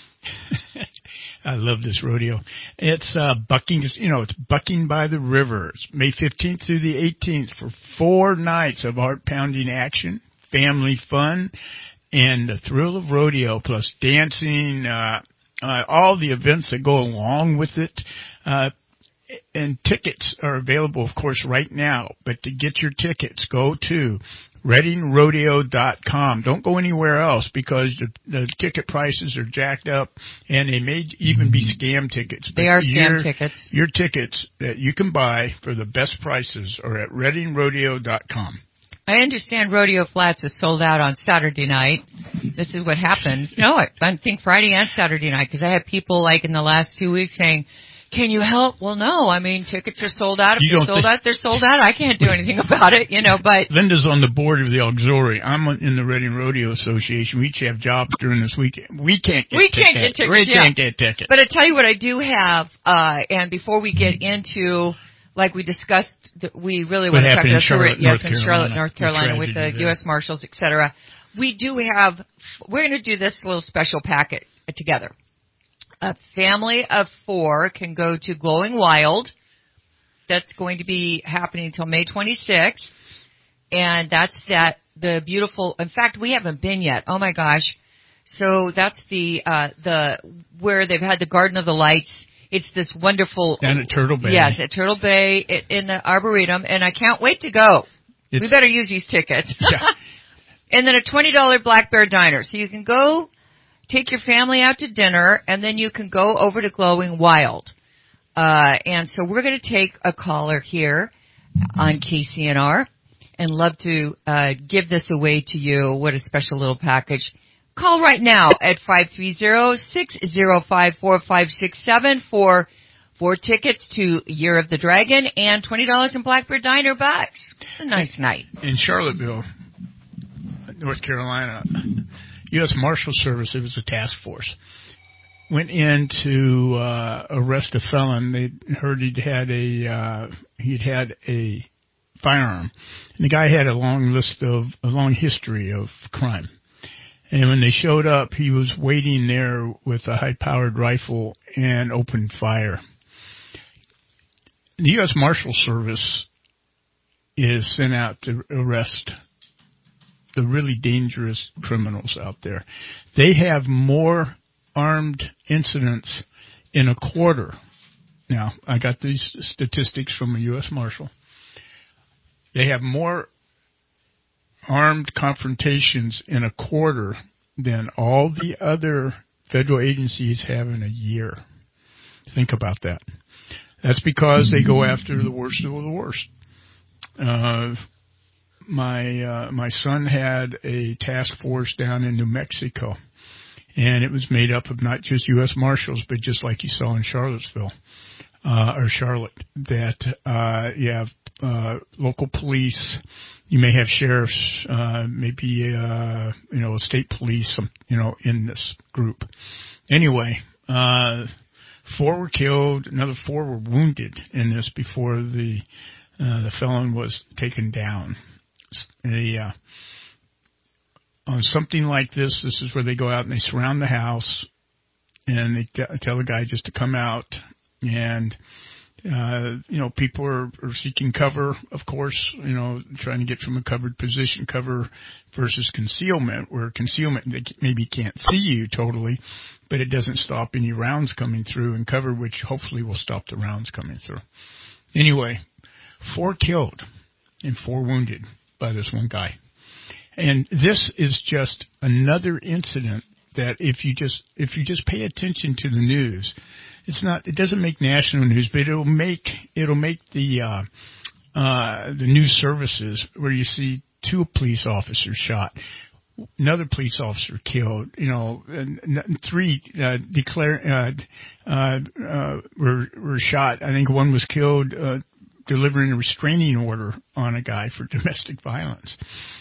I love this rodeo. It's it's Bucking by the River. It's May 15th through the 18th for 4 nights of heart-pounding action, family fun, and the thrill of rodeo, plus dancing, all the events that go along with it. And tickets are available, of course, right now. But to get your tickets, go to ReadingRodeo.com. Don't go anywhere else because the ticket prices are jacked up, and they may even be scam tickets. They are scam tickets. Your tickets that you can buy for the best prices are at ReadingRodeo.com. I understand Rodeo Flats is sold out on Saturday night. This is what happens. No, I think Friday and Saturday night, because I had people like in the last 2 weeks saying, can you help? Well, no. I mean, tickets are sold out. If they're sold out, they're sold out. I can't do anything about it, but... Linda's on the board of the auxiliary. I'm in the Reading Rodeo Association. We each have jobs during this weekend. We can't get tickets. But I tell you what I do have, and before we get into... Like we discussed, we really want to talk about Charlotte, North Carolina, with the U.S. Marshals, etc. We're going to do this little special packet together. A family of 4 can go to Glowing Wild. That's going to be happening until May 26th. And that's the beautiful, in fact, we haven't been yet. Oh my gosh. So that's where they've had the Garden of the Lights. It's this wonderful... Down at Turtle Bay. Yes, at Turtle Bay in the Arboretum, and I can't wait to go. We better use these tickets. Yeah. And then a $20 Black Bear Diner. So you can go take your family out to dinner, and then you can go over to Glowing Wild. And so we're going to take a caller here on KCNR and love to give this away to you. What a special little package. Call right now at 530-605-4567 for 4 tickets to Year of the Dragon and $20 in Black Bear Diner bucks. A nice night. In Charlottesville, North Carolina, U.S. Marshal Service, it was a task force, went in to arrest a felon. They heard he'd had a firearm. And the guy had a long history of crime. And when they showed up, he was waiting there with a high-powered rifle and opened fire. The U.S. Marshal Service is sent out to arrest the really dangerous criminals out there. They have more armed incidents in a quarter. Now, I got these statistics from a U.S. Marshal. They have more armed confrontations in a quarter than all the other federal agencies have in a year. Think about that. That's because they go after the worst of the worst. My son had a task force down in New Mexico, and it was made up of not just U.S. Marshals, but just like you saw in Charlottesville, or Charlotte, that you have local police, you may have sheriffs, maybe state police, in this group. Anyway, 4 were killed, another 4 were wounded in this before the felon was taken down. On something like this is where they go out and they surround the house, and they tell the guy just to come out, and people are seeking cover, of course, trying to get from a covered position, cover versus concealment, where concealment, they maybe can't see you totally, but it doesn't stop any rounds coming through, and cover, which hopefully will stop the rounds coming through. Anyway, 4 killed and 4 wounded by this one guy. And this is just another incident that if you just pay attention to the news, it doesn't make national news, but it'll make the news services where you see 2 police officers shot, another police officer killed, and 3 were shot. I think 1 was killed delivering a restraining order on a guy for domestic violence.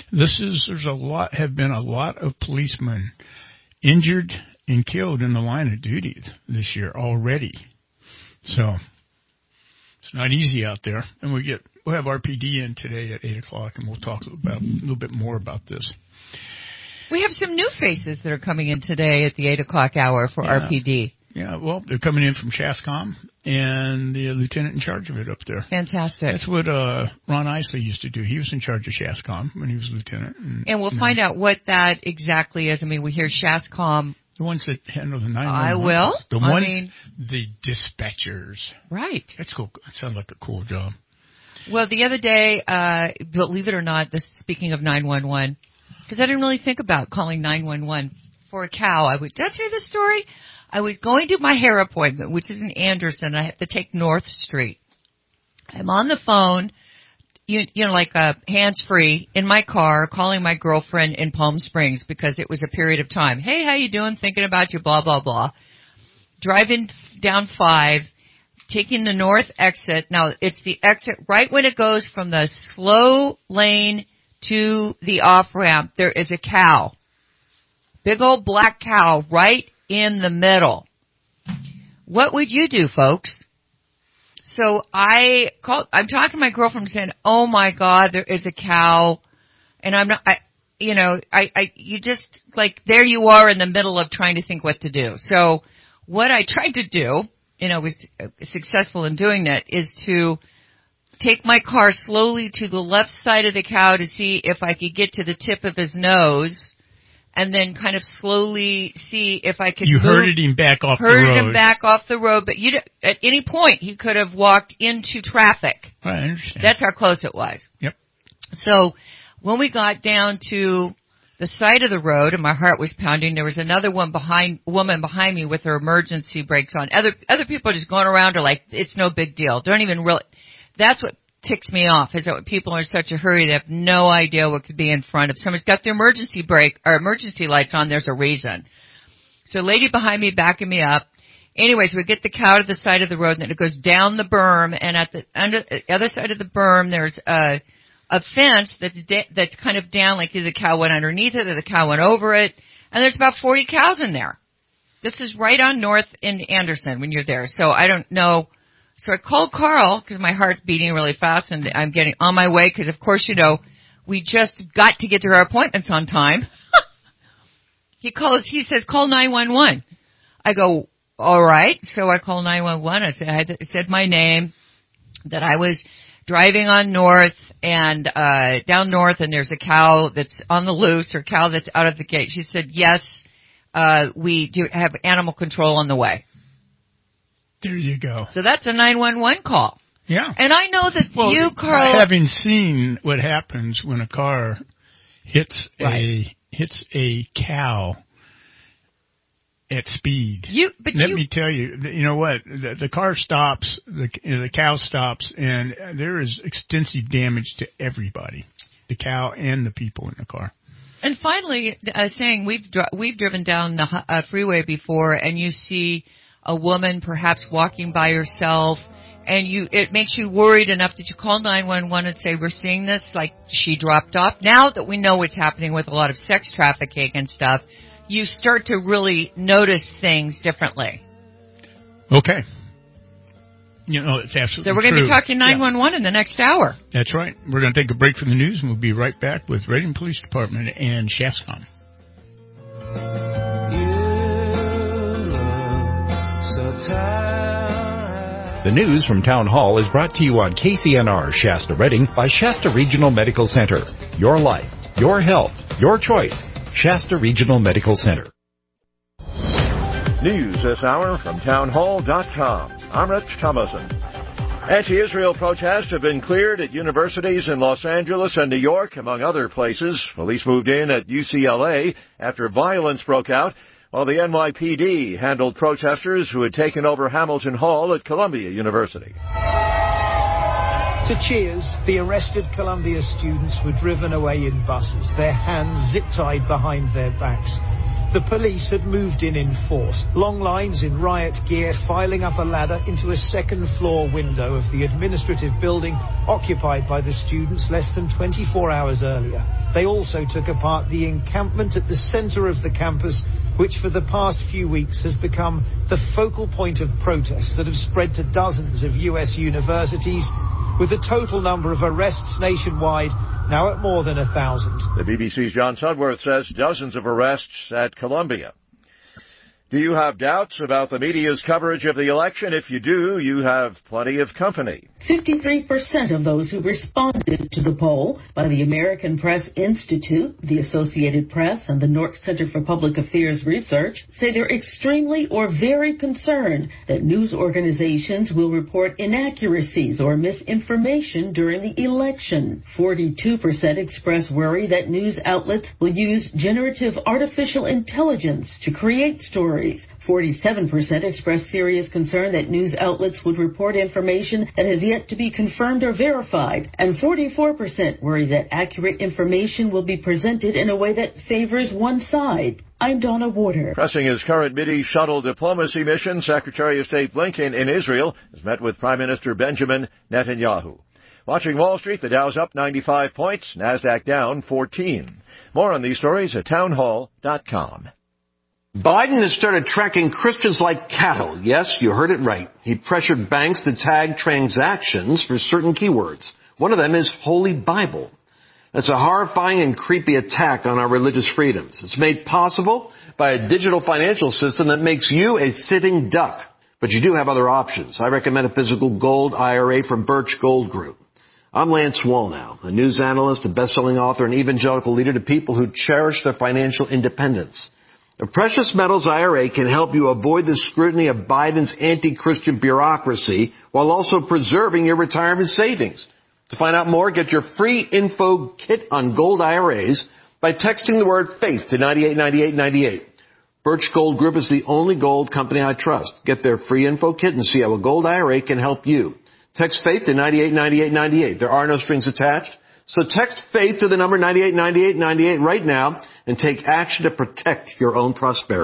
Have been a lot of policemen injured and killed in the line of duty this year already. So it's not easy out there. And we'll have RPD in today at 8:00, and we'll talk a little bit more about this. We have some new faces that are coming in today at the 8:00 hour for RPD. Yeah, well, they're coming in from Chascom and the lieutenant in charge of it up there. Fantastic. That's what Ron Isley used to do. He was in charge of Chascom when he was lieutenant. And we'll find out what that exactly is. I mean, we hear Chascom. The ones that handle the 911. I will. The dispatchers. Right. That's cool. That sounds like a cool job. Well, the other day, believe it or not, speaking of 911, because I didn't really think about calling 911 for a cow. Did I tell you this story? I was going to my hair appointment, which is in Anderson. I have to take North Street. I'm on the phone, like hands-free in my car, calling my girlfriend in Palm Springs because it was a period of time. Hey, how you doing? Thinking about you, blah, blah, blah. Driving down 5, taking the north exit. Now, it's the exit right when it goes from the slow lane to the off-ramp. There is a cow. Big old black cow right in the middle. What would you do, folks? So I'm talking to my girlfriend saying, oh my God, there is a cow. And I'm not, you just there you are in the middle of trying to think what to do. So what I tried to do, was successful in doing that, is to take my car slowly to the left side of the cow to see if I could get to the tip of his nose, and then kind of slowly see if I could herded him back off the road. Herded him back off the road, but at any point he could have walked into traffic. I understand. That's how close it was. Yep. So when we got down to the side of the road and my heart was pounding, there was another woman behind me with her emergency brakes on. Other people are just going around her like it's no big deal. Don't even really. That's what ticks me off, is that when people are in such a hurry, they have no idea what could be in front. If somebody's got their emergency brake or emergency lights on, there's a reason. So lady behind me backing me up. Anyways, we get the cow to the side of the road, and then it goes down the berm, and at the other side of the berm, there's a fence that's kind of down, like either the cow went underneath it or the cow went over it, and there's about 40 cows in there. This is right on North in Anderson when you're there. So I don't know. So I called Carl because my heart's beating really fast and I'm getting on my way because, of course, we just got to get to our appointments on time. He says, call 911. I go, all right. So I call 911. I said my name, that I was driving on North and down North, and there's a cow that's on the loose or cow that's out of the gate. She said, yes, we do have animal control on the way. There you go. So that's a 911 call. Yeah. And I know that Carl, having seen what happens when a car hits a cow at speed. Let me tell you, you know what? The car stops, the cow stops, and there is extensive damage to everybody, the cow and the people in the car. And finally, saying we've driven down the freeway before, and you see a woman perhaps walking by herself, and it makes you worried enough that you call 911 and say, we're seeing this, like she dropped off. Now that we know what's happening with a lot of sex trafficking and stuff, you start to really notice things differently. Okay. You know, it's absolutely So we're going to true. be talking 911 in the next hour. That's right. We're going to take a break from the news, and we'll be right back with Reading Police Department and SHASCOM. The news from Town Hall is brought to you on KCNR Shasta Reading by Shasta Regional Medical Center. Your life, your health, your choice. Shasta Regional Medical Center. News this hour from townhall.com. I'm Rich Thomason. Anti-Israel protests have been cleared at universities in Los Angeles and New York, among other places. Police moved in at UCLA after violence broke out, while the NYPD handled protesters who had taken over Hamilton Hall at Columbia University. To cheers, the arrested Columbia students were driven away in buses, their hands zip-tied behind their backs. The police had moved in force, long lines in riot gear filing up a ladder into a second-floor window of the administrative building occupied by the students less than 24 hours earlier. They also took apart the encampment at the center of the campus, which for the past few weeks has become the focal point of protests that have spread to dozens of U.S. universities, with the total number of arrests nationwide now at more than 1,000. The BBC's John Sudworth says dozens of arrests at Columbia. Do you have doubts about the media's coverage of the election? If you do, you have plenty of company. 53% of those who responded to the poll by the American Press Institute, the Associated Press, and the Nork Center for Public Affairs Research say they're extremely or very concerned that news organizations will report inaccuracies or misinformation during the election. 42% express worry that news outlets will use generative artificial intelligence to create stories. 47% express serious concern that news outlets would report information that has yet to be confirmed or verified, and 44% worry that accurate information will be presented in a way that favors one side. I'm Donna Warder. Pressing his current Mideast shuttle diplomacy mission, Secretary of State Blinken in Israel has met with Prime Minister Benjamin Netanyahu. Watching Wall Street, the Dow's up 95 points, NASDAQ down 14. More on these stories at townhall.com. Biden has started tracking Christians like cattle. Yes, you heard it right. He pressured banks to tag transactions for certain keywords. One of them is Holy Bible. That's a horrifying and creepy attack on our religious freedoms. It's made possible by a digital financial system that makes you a sitting duck. But you do have other options. I recommend a physical gold IRA from Birch Gold Group. I'm Lance Wallnau, a news analyst, a best-selling author, and evangelical leader to people who cherish their financial independence. A precious metals IRA can help you avoid the scrutiny of Biden's anti-Christian bureaucracy while also preserving your retirement savings. To find out more, get your free info kit on gold IRAs by texting the word faith to 989898. Birch Gold Group is the only gold company I trust. Get their free info kit and see how a gold IRA can help you. Text faith to 989898. There are no strings attached. So text faith to the number 989898 right now and take action to protect your own prosperity.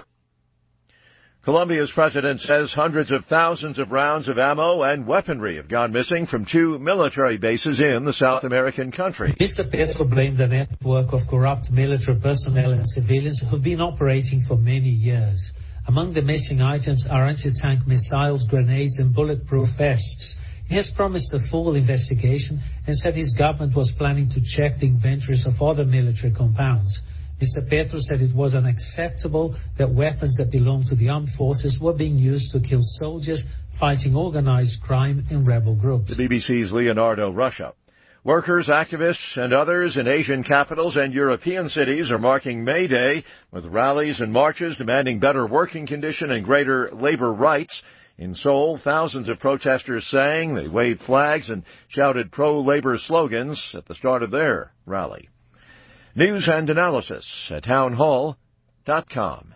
Colombia's president says hundreds of thousands of rounds of ammo and weaponry have gone missing from 2 military bases in the South American country. Mr. Petro blamed a network of corrupt military personnel and civilians who've been operating for many years. Among the missing items are anti-tank missiles, grenades, and bulletproof vests. He has promised a full investigation and said his government was planning to check the inventories of other military compounds. Mr. Petro said it was unacceptable that weapons that belong to the armed forces were being used to kill soldiers fighting organized crime and rebel groups. The BBC's Leonardo Russia. Workers, activists, and others in Asian capitals and European cities are marking May Day with rallies and marches demanding better working conditions and greater labor rights. In Seoul, thousands of protesters sang, they waved flags, and shouted pro-labor slogans at the start of their rally. News and analysis at townhall.com.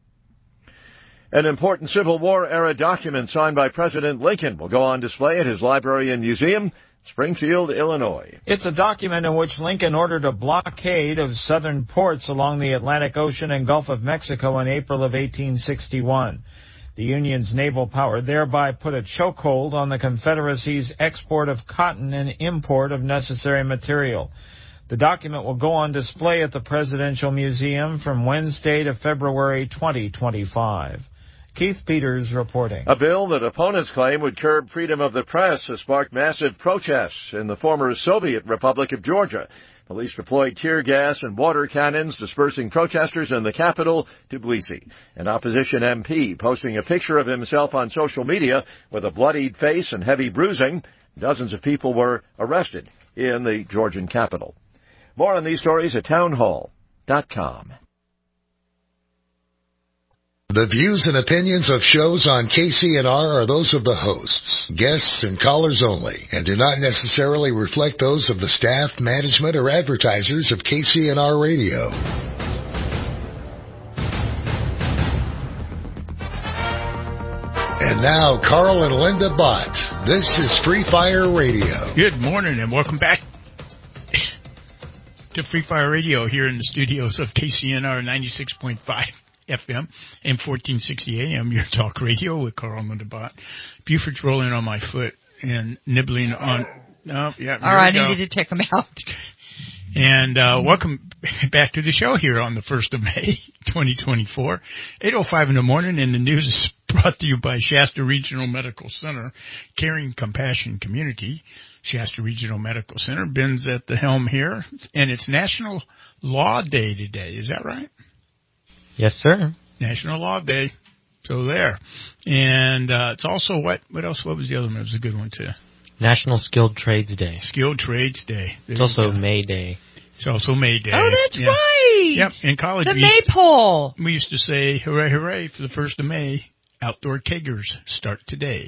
An important Civil War-era document signed by President Lincoln will go on display at his library and museum, Springfield, Illinois. It's a document in which Lincoln ordered a blockade of southern ports along the Atlantic Ocean and Gulf of Mexico in April of 1861. The Union's naval power thereby put a chokehold on the Confederacy's export of cotton and import of necessary material. The document will go on display at the Presidential Museum from Wednesday to February 2025. Keith Peters reporting. A bill that opponents claim would curb freedom of the press has sparked massive protests in the former Soviet Republic of Georgia. Police deployed tear gas and water cannons, dispersing protesters in the capital, Tbilisi. An opposition MP posting a picture of himself on social media with a bloodied face and heavy bruising. Dozens of people were arrested in the Georgian capital. More on these stories at townhall.com. The views and opinions of shows on KCNR are those of the hosts, guests, and callers only, and do not necessarily reflect those of the staff, management, or advertisers of KCNR Radio. And now, Carl and Linda Bott. This is Free Fire Radio. Good morning and welcome back to Free Fire Radio here in the studios of KCNR 96.5 FM and 1460 AM, your talk radio with Carl and Linda Bott. Buford's rolling on my foot and nibbling on... Oh, yeah. All right, I need to take them out. And welcome back to the show here on the 1st of May, 2024, 8:05 in the morning, and the news is brought to you by Shasta Regional Medical Center, Caring Compassion Community. Shasta Regional Medical Center. Ben's at the helm here, and it's National Law Day today. Is that right? Yes, sir. National Law Day. So there. And it's also what else? What was the other one? It was a good one, too. National Skilled Trades Day. Skilled Trades Day. It's also May Day. It's also May Day. Oh, that's right. Yep. In college, the Maypole. We used to say, hooray, hooray, for the 1st of May. Outdoor keggers start today.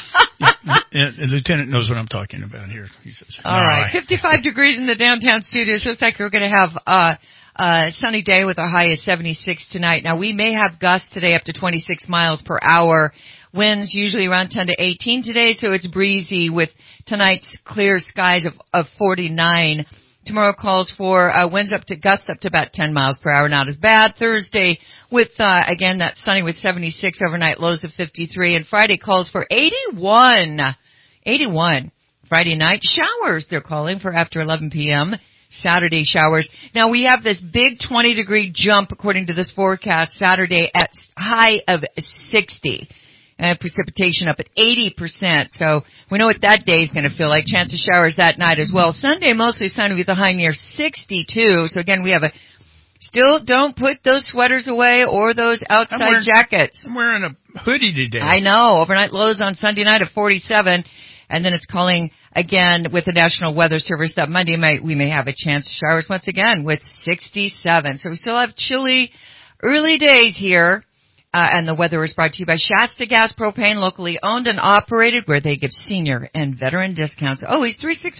And the lieutenant knows what I'm talking about here. He says, all right. 55 degrees in the downtown studios. Looks like we're going to have a sunny day with a high of 76 tonight. Now, we may have gusts today up to 26 miles per hour. Winds usually around 10 to 18 today, so it's breezy with tonight's clear skies of 49. Tomorrow calls for winds up to gusts up to about 10 miles per hour. Not as bad. Thursday with, again, that sunny with 76 overnight, lows of 53. And Friday calls for 81. 81. Friday night showers they're calling for after 11 p.m. Saturday showers. Now we have this big 20-degree jump according to this forecast Saturday at high of 60. Precipitation up at 80%. So we know what that day is going to feel like. Chance of showers that night as well. Sunday mostly sunny with a high near 62. So again, we have still don't put those sweaters away or those outside jackets. I'm wearing a hoodie today. I know. Overnight lows on Sunday night at 47. And then it's calling again with the National Weather Service that Monday we may have a chance of showers once again with 67. So we still have chilly early days here. And the weather is brought to you by Shasta Gas Propane, locally owned and operated, where they give senior and veteran discounts. Always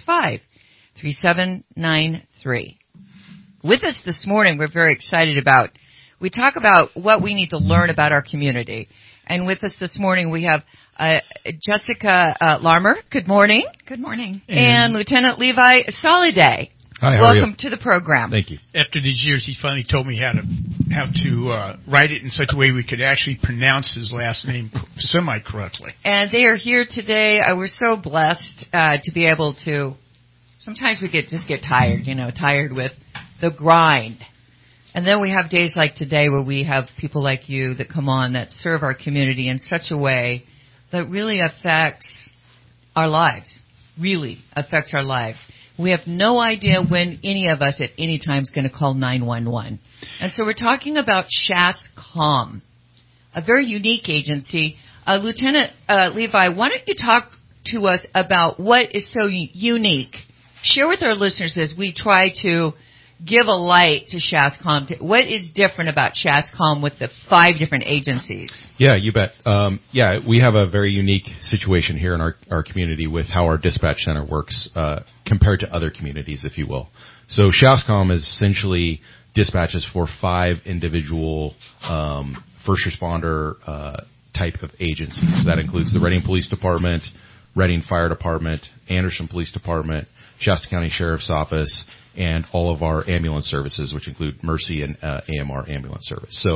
365-3793. With us this morning, we're very excited about, we talk about what we need to learn about our community. And with us this morning, we have Jessica Larmer. Good morning. Good morning. And Lieutenant Levi Soliday. Hi, welcome to the program. Thank you. After these years, he finally told me how to write it in such a way we could actually pronounce his last name semi-correctly. And they are here today. We're so blessed to be able to. Sometimes we just get tired, tired with the grind. And then we have days like today where we have people like you that come on that serve our community in such a way that really affects our lives. Really affects our lives. We have no idea when any of us at any time is going to call 911. And so we're talking about SHASCOM, a very unique agency. Lieutenant Levi, why don't you talk to us about what is so unique? Share with our listeners as we try to give a light to SHASCOM. What is different about SHASCOM with the 5 different agencies? Yeah, you bet. We have a very unique situation here in our community with how our dispatch center works compared to other communities, if you will. So SHASCOM is essentially dispatches for 5 individual first responder type of agencies. That includes the Reading Police Department, Reading Fire Department, Anderson Police Department, Shasta County Sheriff's Office, and all of our ambulance services, which include Mercy and AMR ambulance service. So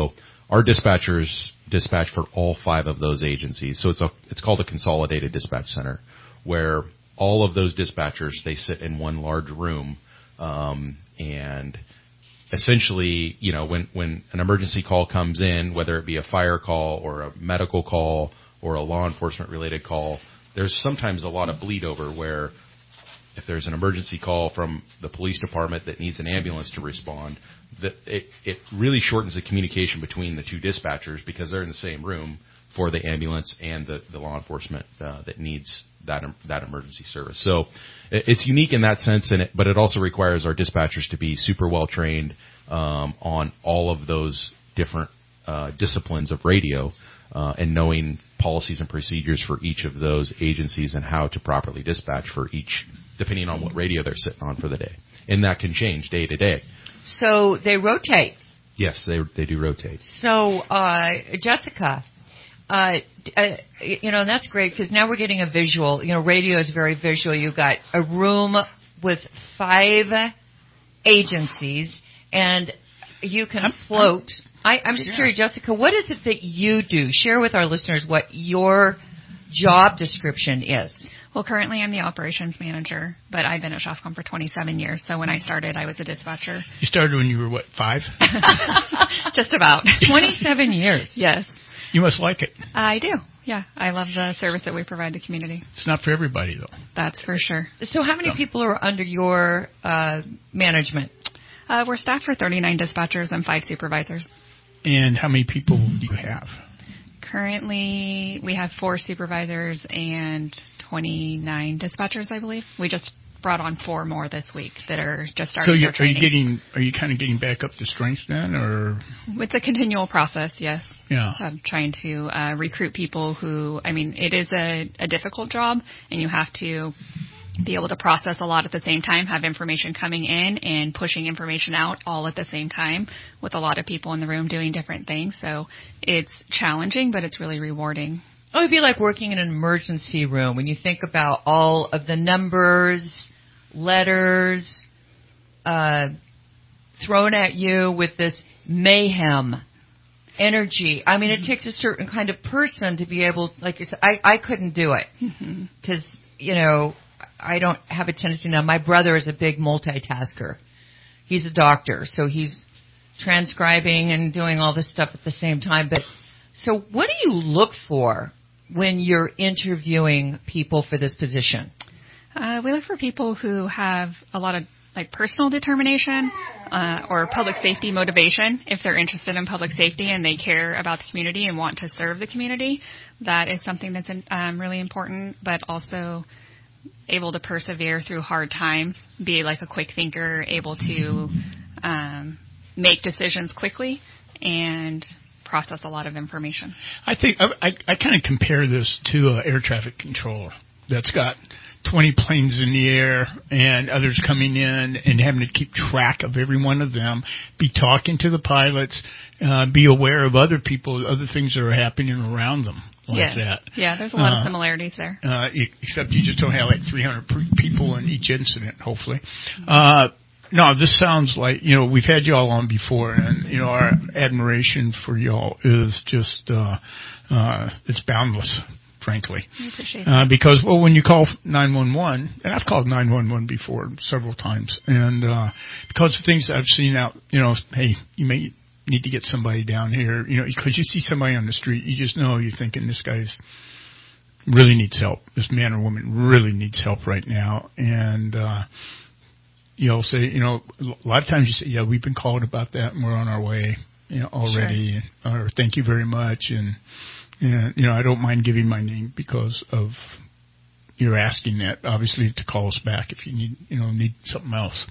our dispatchers dispatch for all 5 of those agencies. So it's called a consolidated dispatch center, where all of those dispatchers, they sit in one large room, and essentially, when an emergency call comes in, whether it be a fire call or a medical call or a law enforcement related call, there's sometimes a lot of bleed over where if there's an emergency call from the police department that needs an ambulance to respond, that it really shortens the communication between the 2 dispatchers because they're in the same room for the ambulance and the law enforcement that needs that emergency service. So it's unique in that sense, but it also requires our dispatchers to be super well trained on all of those different disciplines of radio and knowing policies and procedures for each of those agencies and how to properly dispatch for each, depending on what radio they're sitting on for the day. And that can change day to day. So they rotate. Yes, they do rotate. So, Jessica, and that's great because now we're getting a visual. Radio is very visual. You've got a room with 5 agencies, and you can float. I'm just curious, Jessica, what is it that you do? Share with our listeners what your job description is. Well, currently I'm the operations manager, but I've been at Shascom for 27 years. So when I started, I was a dispatcher. You started when you were, 5? Just about. 27 years. Yes. You must like it. I do. Yeah. I love the service that we provide the community. It's not for everybody, though. That's for sure. So how many people are under your management? We're staffed for 39 dispatchers and 5 supervisors. And how many people do you have? Currently, we have 4 supervisors and 29 dispatchers, I believe. We just brought on 4 more this week that are just starting their training. Are you kind of getting back up to strength then, or? It's a continual process, yes. Yeah. Trying to recruit people who, it is a difficult job, and you have to be able to process a lot at the same time, have information coming in and pushing information out all at the same time with a lot of people in the room doing different things. So it's challenging, but it's really rewarding. Oh, it'd be like working in an emergency room when you think about all of the numbers, letters, thrown at you with this mayhem, energy. It takes a certain kind of person to be able, like you said, I couldn't do it because, I don't have a tendency now. My brother is a big multitasker. He's a doctor, so he's transcribing and doing all this stuff at the same time. But so what do you look for when you're interviewing people for this position? We look for people who have a lot of personal determination or public safety motivation. If they're interested in public safety and they care about the community and want to serve the community, that is something that's really important, but also able to persevere through hard times, be like a quick thinker, able to make decisions quickly and process a lot of information. I think I kind of compare this to an air traffic controller that's got 20 planes in the air and others coming in and having to keep track of every one of them, be talking to the pilots, be aware of other people, other things that are happening around them. Like that. Yeah, there's a lot of similarities there. Except you just don't have 300 people in each incident, hopefully. No, this sounds like, we've had y'all on before, and, our admiration for y'all is just, it's boundless, frankly. I appreciate that. Because, when you call 911, and I've called 911 before several times, and because of things I've seen out, hey, you may need to get somebody down here, because you see somebody on the street, you just know, you're thinking this guy's really needs help. This man or woman really needs help right now. And, you'll say, a lot of times you say, yeah, we've been called about that and we're on our way, already, sure. Or thank you very much. And, I don't mind giving my name because of you're asking that, obviously, to call us back if you need something else.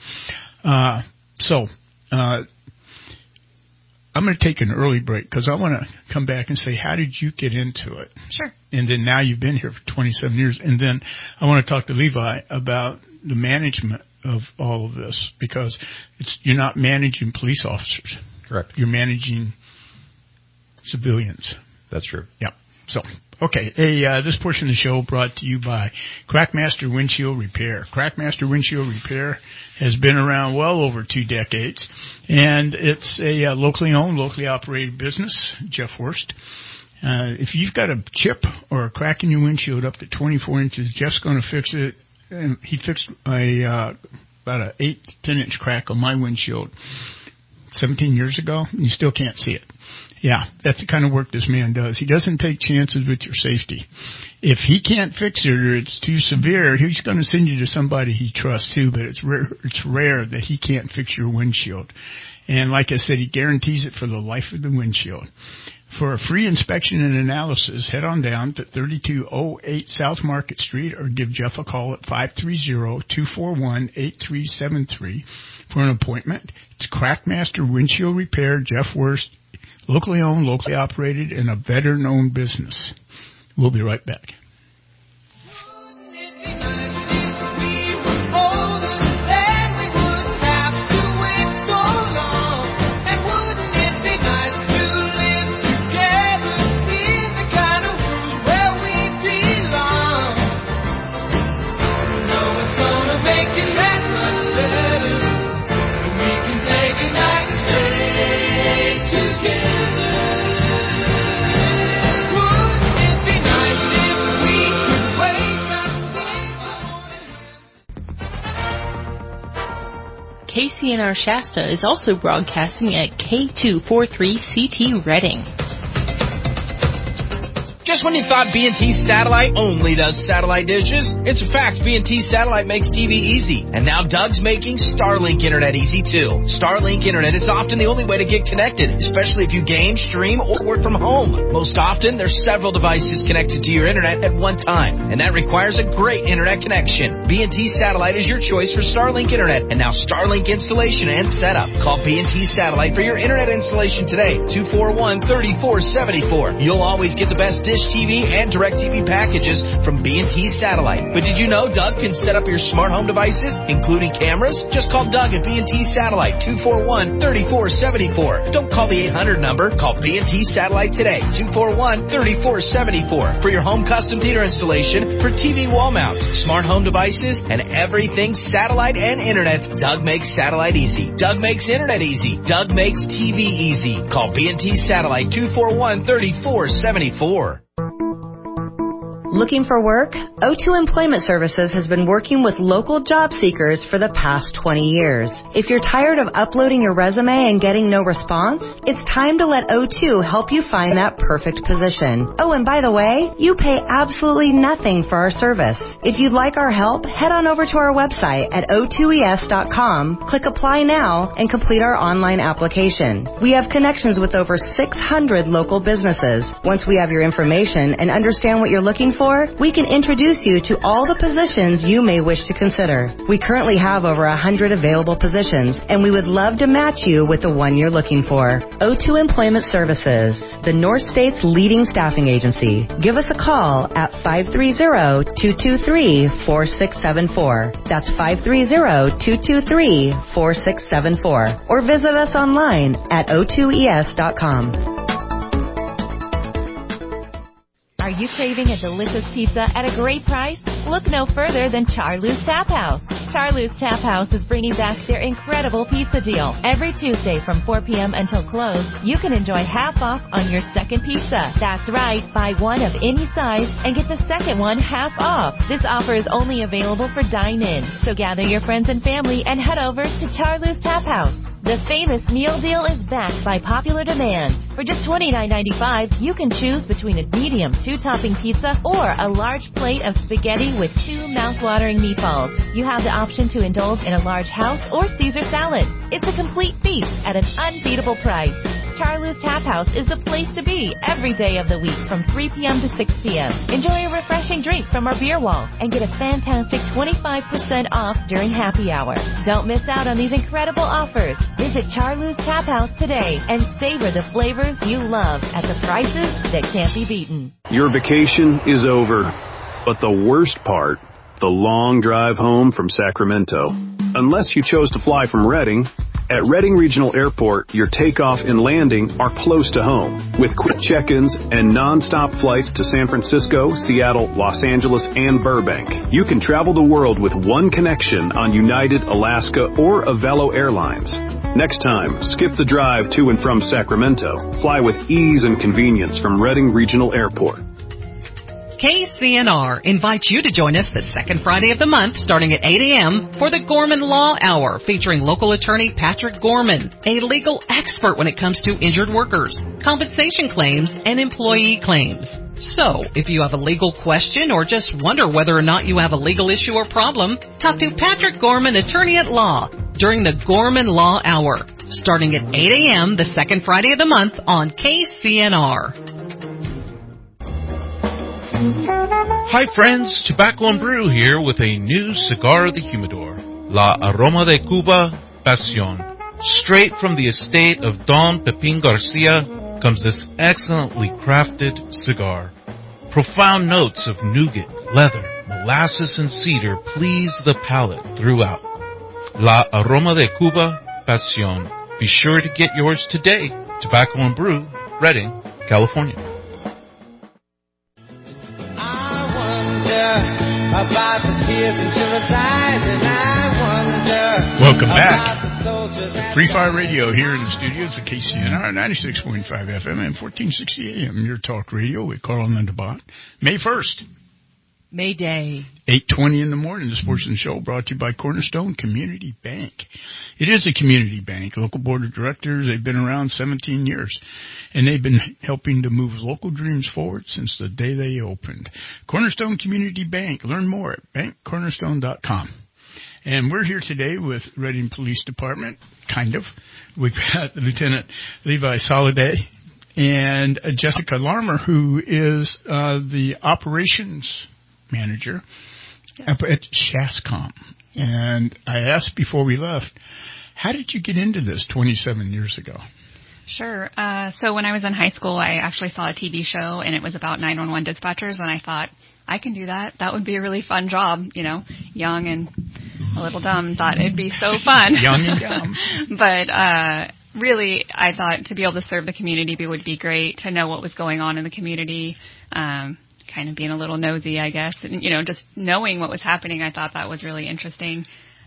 I'm going to take an early break because I want to come back and say, how did you get into it? Sure. And then now you've been here for 27 years. And then I want to talk to Levi about the management of all of this because you're not managing police officers. Correct. You're managing civilians. That's true. Yeah. So, okay, this portion of the show brought to you by Crackmaster Windshield Repair. Crackmaster Windshield Repair has been around well over 2 decades, and it's a locally owned, locally operated business. Jeff Worst. If you've got a chip or a crack in your windshield up to 24 inches, Jeff's going to fix it. And he fixed about an 8 to 10-inch crack on my windshield 17 years ago, and you still can't see it. Yeah, that's the kind of work this man does. He doesn't take chances with your safety. If he can't fix it or it's too severe, he's going to send you to somebody he trusts too, but it's rare that he can't fix your windshield. And like I said, he guarantees it for the life of the windshield. For a free inspection and analysis, head on down to 3208 South Market Street or give Jeff a call at 530-241-8373 for an appointment. It's Crackmaster Windshield Repair, Jeff Worst, locally owned, locally operated, and a veteran-owned business. We'll be right back. KCNR Shasta is also broadcasting at K243CT Redding. Just when you thought B&T Satellite only does satellite dishes, it's a fact B&T Satellite makes TV easy. And now Doug's making Starlink Internet easy too. Starlink Internet is often the only way to get connected, especially if you game, stream, or work from home. Most often, there's several devices connected to your internet at one time, and that requires a great internet connection. B&T Satellite is your choice for Starlink Internet, and now Starlink installation and setup. Call B&T Satellite for your internet installation today, 241-3474. You'll always get the best dish TV and DirecTV packages from B&T Satellite. But did you know Doug can set up your smart home devices, including cameras? Just call Doug at B&T Satellite, 241-3474. Don't call the 800 number. Call B&T Satellite today, 241-3474. For your home custom theater installation, for TV wall mounts, smart home devices, and everything satellite and internet, Doug makes satellite easy. Doug makes internet easy. Doug makes TV easy. Call B&T Satellite, 241-3474. Looking for work? O2 Employment Services has been working with local job seekers for the past 20 years. If you're tired of uploading your resume and getting no response, it's time to let O2 help you find that perfect position. Oh, and by the way, you pay absolutely nothing for our service. If you'd like our help, head on over to our website at o2es.com, click Apply Now, and complete our online application. We have connections with over 600 local businesses. Once we have your information and understand what you're looking for, we can introduce you to all the positions you may wish to consider. We currently have over 100 available positions, and we would love to match you with the one you're looking for. O2 Employment Services, the North State's leading staffing agency. Give us a call at 530-223-4674. That's 530-223-4674. Or visit us online at o2es.com. Are you craving a delicious pizza at a great price? Look no further than Charlie's Tap House. Charlie's Tap House is bringing back their incredible pizza deal. Every Tuesday from 4 p.m. until close, you can enjoy half off on your second pizza. That's right, buy one of any size and get the second one half off. This offer is only available for dine-in, so gather your friends and family and head over to Charlie's Tap House. The famous meal deal is backed by popular demand. For just $29.95, you can choose between a medium 2-topping pizza or a large plate of spaghetti with 2 mouth-watering meatballs. You have the option to indulge in a large house or Caesar salad. It's a complete feast at an unbeatable price. Charlie's Tap House is the place to be every day of the week from 3 p.m. to 6 p.m. Enjoy a refreshing drink from our beer wall and get a fantastic 25% off during happy hour. Don't miss out on these incredible offers. Visit Charlie's Tap House today and savor the flavors you love at the prices that can't be beaten. Your vacation is over, but the worst part, the long drive home from Sacramento. unless you chose to fly from Redding. At Redding Regional Airport, your takeoff and landing are close to home, with quick check-ins and non-stop flights to San Francisco, Seattle, Los Angeles, and Burbank. You can travel the world with one connection on United, Alaska, or Avelo Airlines. Next time, skip the drive to and from Sacramento. Fly with ease and convenience from Redding Regional Airport. KCNR invites you to join us the second Friday of the month starting at 8 a.m. for the Gorman Law Hour featuring local attorney Patrick Gorman, a legal expert when it comes to injured workers, compensation claims, and employee claims. So, if you have a legal question or just wonder whether or not you have a legal issue or problem, talk to Patrick Gorman, attorney at law, during the Gorman Law Hour starting at 8 a.m. the second Friday of the month on KCNR. Hi friends, Tobacco and Brew here with a new cigar of the humidor, La Aroma de Cuba Pasión. Straight from the estate of Don Pepin Garcia comes this excellently crafted cigar. Profound notes of nougat, leather, molasses, and cedar please the palate throughout. La Aroma de Cuba Pasión. Be sure to get yours today. Tobacco and Brew, Redding, California. About the tears in children's eyes, and I wonder. Welcome back. Free Fire Radio here in the studios at KCNR 96.5 FM and 1460 AM. Your talk radio with Carl and Linda Bott. May 1st. May Day. 8:20 in the morning. This portion of the show brought to you by Cornerstone Community Bank. It is a community bank. Local board of directors, they've been around 17 years. And they've been helping to move local dreams forward since the day they opened. Cornerstone Community Bank. Learn more at bankcornerstone.com. And we're here today with Redding Police Department, kind of. We've got Lieutenant Levi Soliday and Jessica Larmer, who is the operations manager up at SHASCOM. And I asked before we left, how did you get into this 27 years ago? Sure. So when I was in high school, I actually saw a TV show, and it was about 911 dispatchers, and I thought, I can do that. That would be a really fun job, you know, young and a little dumb, thought it'd be so fun. Young and dumb. But really, I thought to be able to serve the community would be great, to know what was going on in the community, kind of being a little nosy, I guess, and, you know, just knowing what was happening. I thought that was really interesting.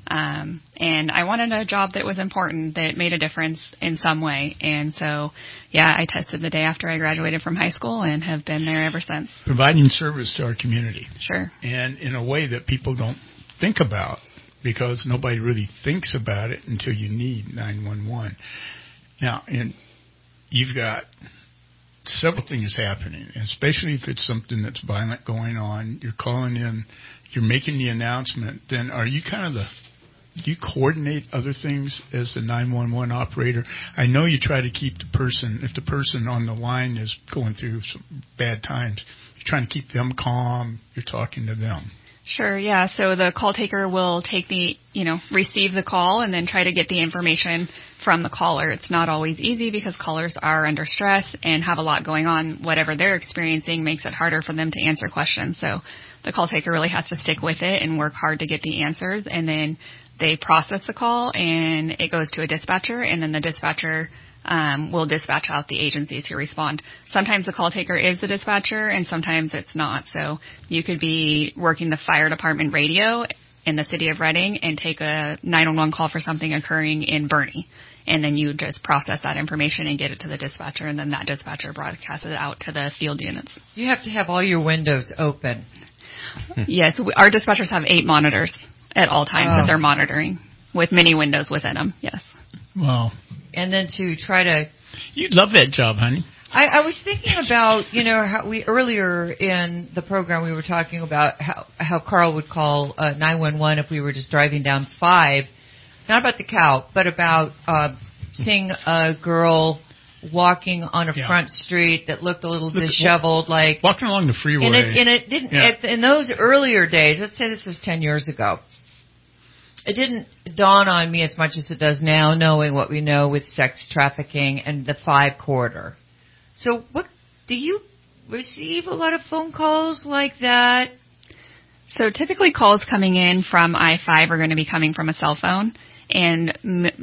And I wanted a job that was important, that made a difference in some way. And so, yeah, I tested the day after I graduated from high school and have been there ever since. Providing service to our community. Sure. And in a way that people don't think about, because nobody really thinks about it until you need 911. Now, and you've got several things happening, especially if it's something that's violent going on. You're calling in, you're making the announcement. Then are you kind of do you coordinate other things as the 911 operator? I know you try to keep the person, if the person on the line is going through some bad times, you're trying to keep them calm. You're talking to them. Sure, yeah. So the call taker will take receive the call and then try to get the information from the caller. It's not always easy because callers are under stress and have a lot going on. Whatever they're experiencing makes it harder for them to answer questions. So the call taker really has to stick with it and work hard to get the answers. And then they process the call and it goes to a dispatcher, and then the dispatcher will dispatch out the agencies who respond. Sometimes the call taker is the dispatcher and sometimes it's not. So you could be working the fire department radio in the city of Redding and take a 911 call for something occurring in Bernie. And then you just process that information and get it to the dispatcher, and then that dispatcher broadcasts it out to the field units. You have to have all your windows open. Yes, our dispatchers have 8 monitors at all times that they're monitoring, with many windows within them, yes. Wow. And then to try to... You'd love that job, honey. I was thinking about, how we earlier in the program we were talking about how Carl would call 911 if we were just driving down 5. Not about the cow, but about seeing a girl walking on a front street that looked a little disheveled, like walking along the freeway. And it didn't in those earlier days. Let's say this was 10 years ago. It didn't dawn on me as much as it does now, knowing what we know with sex trafficking and the 5 corridor. So, what do you receive a lot of phone calls like that? So typically calls coming in from I-5 are going to be coming from a cell phone, and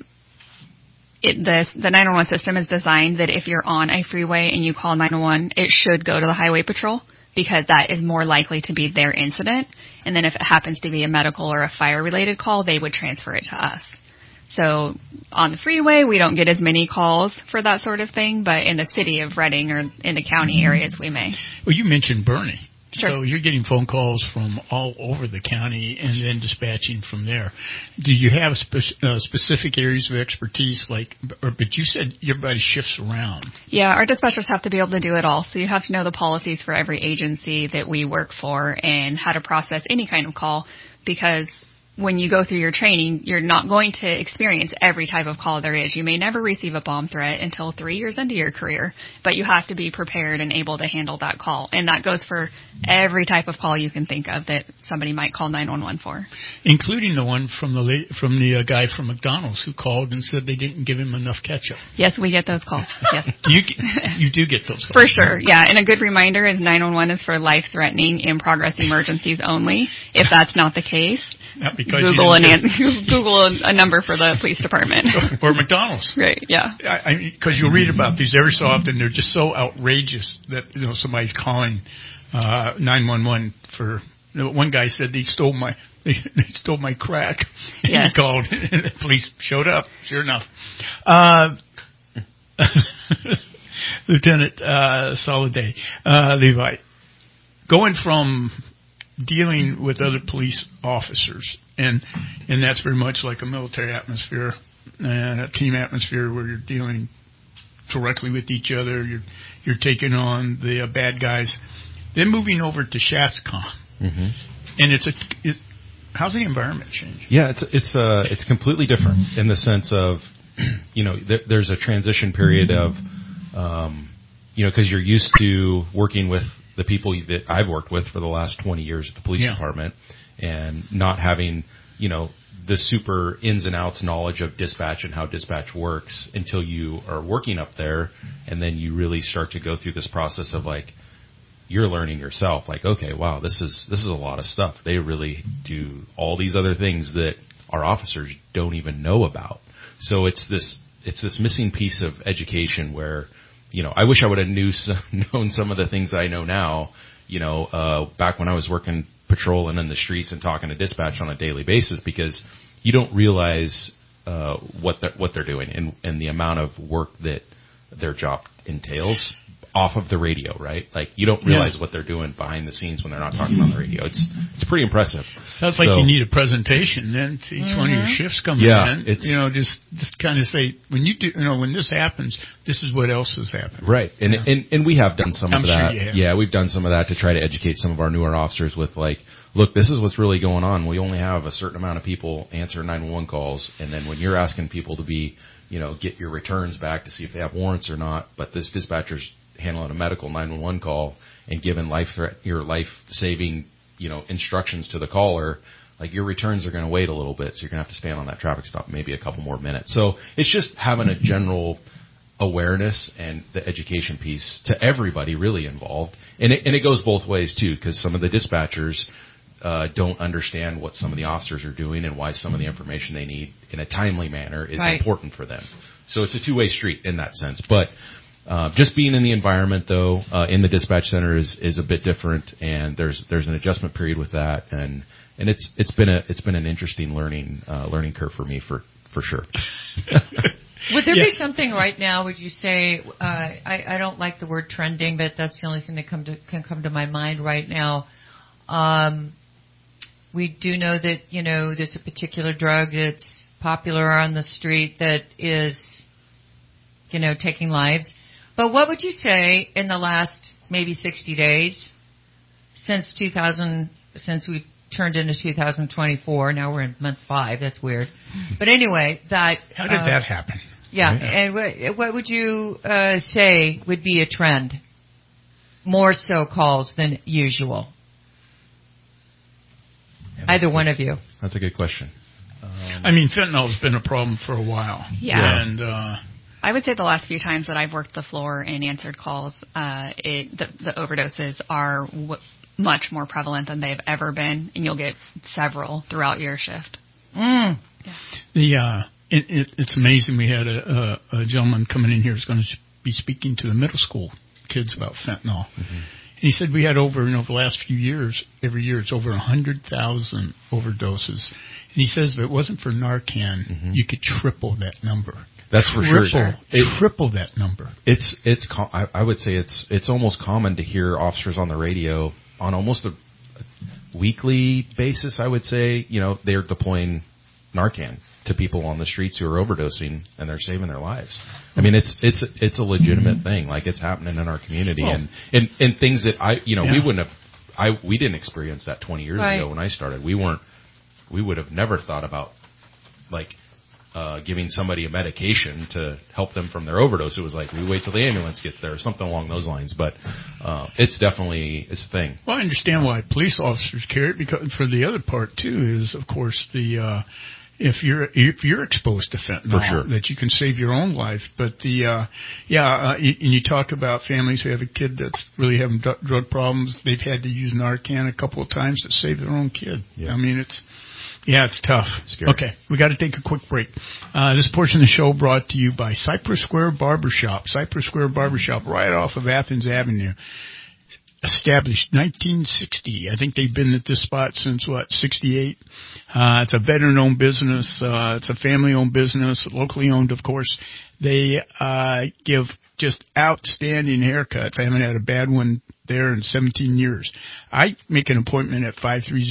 the 911 system is designed that if you're on a freeway and you call 911, it should go to the highway patrol because that is more likely to be their incident. And then if it happens to be a medical or a fire-related call, they would transfer it to us. So on the freeway, we don't get as many calls for that sort of thing, but in the city of Reading or in the county areas, we may. Well, you mentioned Bernie. Sure. So you're getting phone calls from all over the county and then dispatching from there. Do you have specific areas of expertise, but you said everybody shifts around? Yeah, our dispatchers have to be able to do it all. So you have to know the policies for every agency that we work for and how to process any kind of call, because when you go through your training, you're not going to experience every type of call there is. You may never receive a bomb threat until 3 years into your career, but you have to be prepared and able to handle that call. And that goes for every type of call you can think of that somebody might call 911 for. Including the one from the guy from McDonald's who called and said they didn't give him enough ketchup. Yes, we get those calls. Yes. You do get those calls. For sure, yeah. And a good reminder is 911 is for life-threatening, in-progress emergencies only. If that's not the case, not because Google a number for the police department. Or McDonald's. Right, yeah. Because you'll read about these every so often. They're just so outrageous that somebody's calling 911 for. One guy said they stole my crack. Yes. He called, and the police showed up. Sure enough. Lieutenant Soliday, Levi, going from dealing with other police officers, and that's very much like a military atmosphere and a team atmosphere where you're dealing directly with each other. You're taking on the bad guys. Then moving over to SHASCOM, and how's the environment change? Yeah, it's completely different in the sense of there's a transition period of because you're used to working with the people that I've worked with for the last 20 years at the police department, and not having, the super ins and outs knowledge of dispatch and how dispatch works until you are working up there, and then you really start to go through this process of you're learning yourself. Okay, wow, this is a lot of stuff. They really do all these other things that our officers don't even know about. So it's this missing piece of education where, I wish I would have known some of the things I know now, back when I was working patrolling in the streets and talking to dispatch on a daily basis, because you don't realize what they're doing and the amount of work that their job entails off of the radio, right? You don't realize what they're doing behind the scenes when they're not talking on the radio. It's pretty impressive. Sounds like you need a presentation then to each one of your shifts coming in. Just kind of say, when you do, when this happens, this is what else has happened. Right. And we have done some of that. Sure you have. Yeah, we've done some of that to try to educate some of our newer officers with look, this is what's really going on. We only have a certain amount of people answer 911 calls, and then when you're asking people to be, get your returns back to see if they have warrants or not, but this dispatcher's handling a medical 911 call and giving your life-saving, instructions to the caller, your returns are going to wait a little bit, so you're going to have to stand on that traffic stop maybe a couple more minutes. So it's just having a general awareness and the education piece to everybody really involved. And it goes both ways, too, because some of the dispatchers don't understand what some of the officers are doing and why some of the information they need in a timely manner is important for them. So it's a two-way street in that sense. But just being in the environment, though, in the dispatch center is a bit different, and there's an adjustment period with that, and it's been an interesting learning curve for me for sure. Would there be something right now? Would you say I don't like the word trending, but that's the only thing that can come to my mind right now. We do know that there's a particular drug that's popular on the street that is taking lives. But what would you say in the last maybe 60 days since we turned into 2024? Now we're in month 5. That's weird. But anyway, how did that happen? Yeah. And what would you say would be a trend? More so calls than usual. Either one of you. That's a good question. Fentanyl has been a problem for a while. Yeah. And I would say the last few times that I've worked the floor and answered calls, the overdoses are much more prevalent than they've ever been, and you'll get several throughout your shift. It's amazing. We had a gentleman coming in here who's going to be speaking to the middle school kids about fentanyl. And he said we had over, the last few years, every year it's over 100,000 overdoses. And he says if it wasn't for Narcan, you could triple that number. That's for sure. Triple that number. I would say it's almost common to hear officers on the radio on almost a weekly basis. I would say, they're deploying Narcan to people on the streets who are overdosing, and they're saving their lives. I mean, it's a legitimate thing. Like, it's happening in our community, and things that we didn't experience that 20 years ago when I started. We would have never thought about giving somebody a medication to help them from their overdose. It was like, we wait till the ambulance gets there or something along those lines. But it's a thing. Well, I understand why police officers carry it, because for the other part too is, of course, the if you're exposed to fentanyl, for sure, that you can save your own life. But and you talk about families who have a kid that's really having drug problems. They've had to use Narcan a couple of times to save their own kid. I mean, it's tough. Scary. Okay, we got to take a quick break. This portion of the show brought to you by Cypress Square Barbershop. Cypress Square Barbershop, right off of Athens Avenue. Established 1960. I think they've been at this spot since, 68? It's a veteran-owned business. It's a family-owned business, locally owned, of course. They give just outstanding haircuts. I haven't had a bad one there in 17 years. I make an appointment at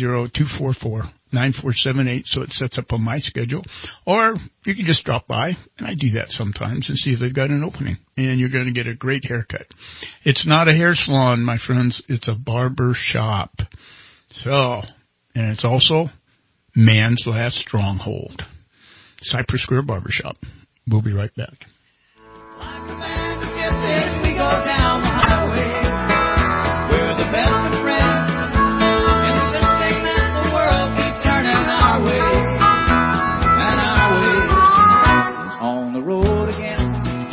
530-244-9478, so it sets up on my schedule. Or you can just drop by, and I do that sometimes, and see if they've got an opening. And you're going to get a great haircut. It's not a hair salon, my friends. It's a barber shop. So, and it's also man's last stronghold. Cypress Square Barbershop. We'll be right back. We go down the highway. We're the best of friends. And it's this thing that the world keeps turning our way. And our way is on the road again.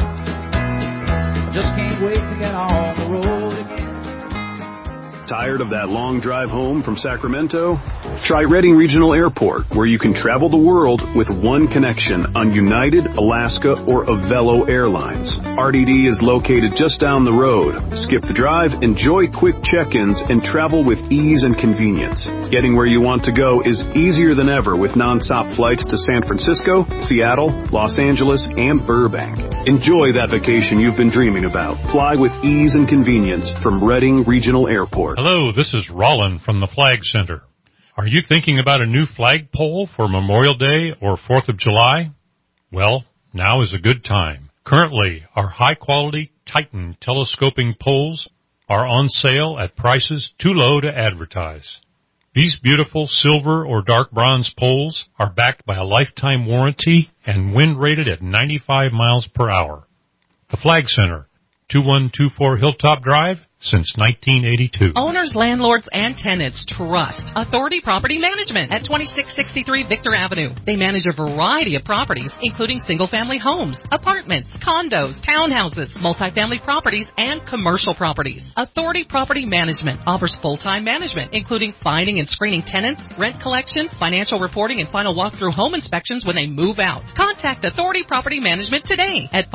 I just can't wait to get on the road again. Tired of that long drive home from Sacramento? Try Redding Regional Airport, where you can travel the world with one connection on United, Alaska, or Avelo Airlines. RDD is located just down the road. Skip the drive, enjoy quick check-ins, and travel with ease and convenience. Getting where you want to go is easier than ever with nonstop flights to San Francisco, Seattle, Los Angeles, and Burbank. Enjoy that vacation you've been dreaming about. Fly with ease and convenience from Redding Regional Airport. Hello, this is Rollin from the Flag Center. Are you thinking about a new flagpole for Memorial Day or 4th of July? Well, now is a good time. Currently, our high-quality Titan telescoping poles are on sale at prices too low to advertise. These beautiful silver or dark bronze poles are backed by a lifetime warranty and wind rated at 95 miles per hour. The Flag Center, 2124 Hilltop Drive, since 1982. Owners, landlords, and tenants trust Authority Property Management at 2663 Victor Avenue. They manage a variety of properties, including single-family homes, apartments, condos, townhouses, multifamily properties, and commercial properties. Authority Property Management offers full-time management, including finding and screening tenants, rent collection, financial reporting, and final walkthrough home inspections when they move out. Contact Authority Property Management today at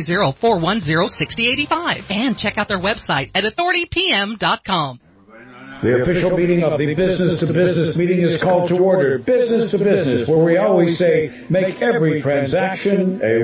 530-410-6085 and check out their website at authoritypm.com. The official meeting of the Business to Business meeting is called to order. Business to Business, where we always say, make every transaction a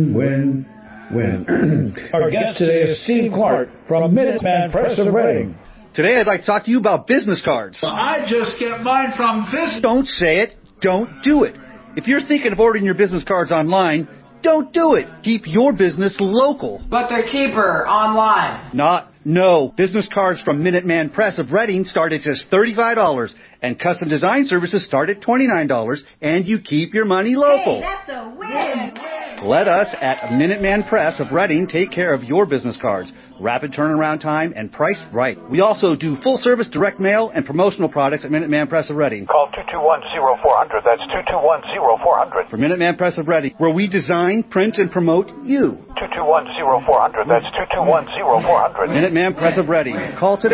win-win-win. Our guest today is Steve Clark from Minuteman Press of Redding. Today I'd like to talk to you about business cards. I just get mine from this. Don't say it. Don't do it. If you're thinking of ordering your business cards online, don't do it. Keep your business local. But they're cheaper online. No. Business cards from Minuteman Press of Redding start at just $35, and custom design services start at $29, and you keep your money local. Hey, that's a win. Let us at Minuteman Press of Redding take care of your business cards. Rapid turnaround time and priced right. We also do full-service direct mail and promotional products at Minuteman Press of Redding. Call 221-0400. That's 221-0400. For Minuteman Press of Redding, where we design, print, and promote you. 221-0400. That's 221-0400. Minuteman Press of Redding. Call today.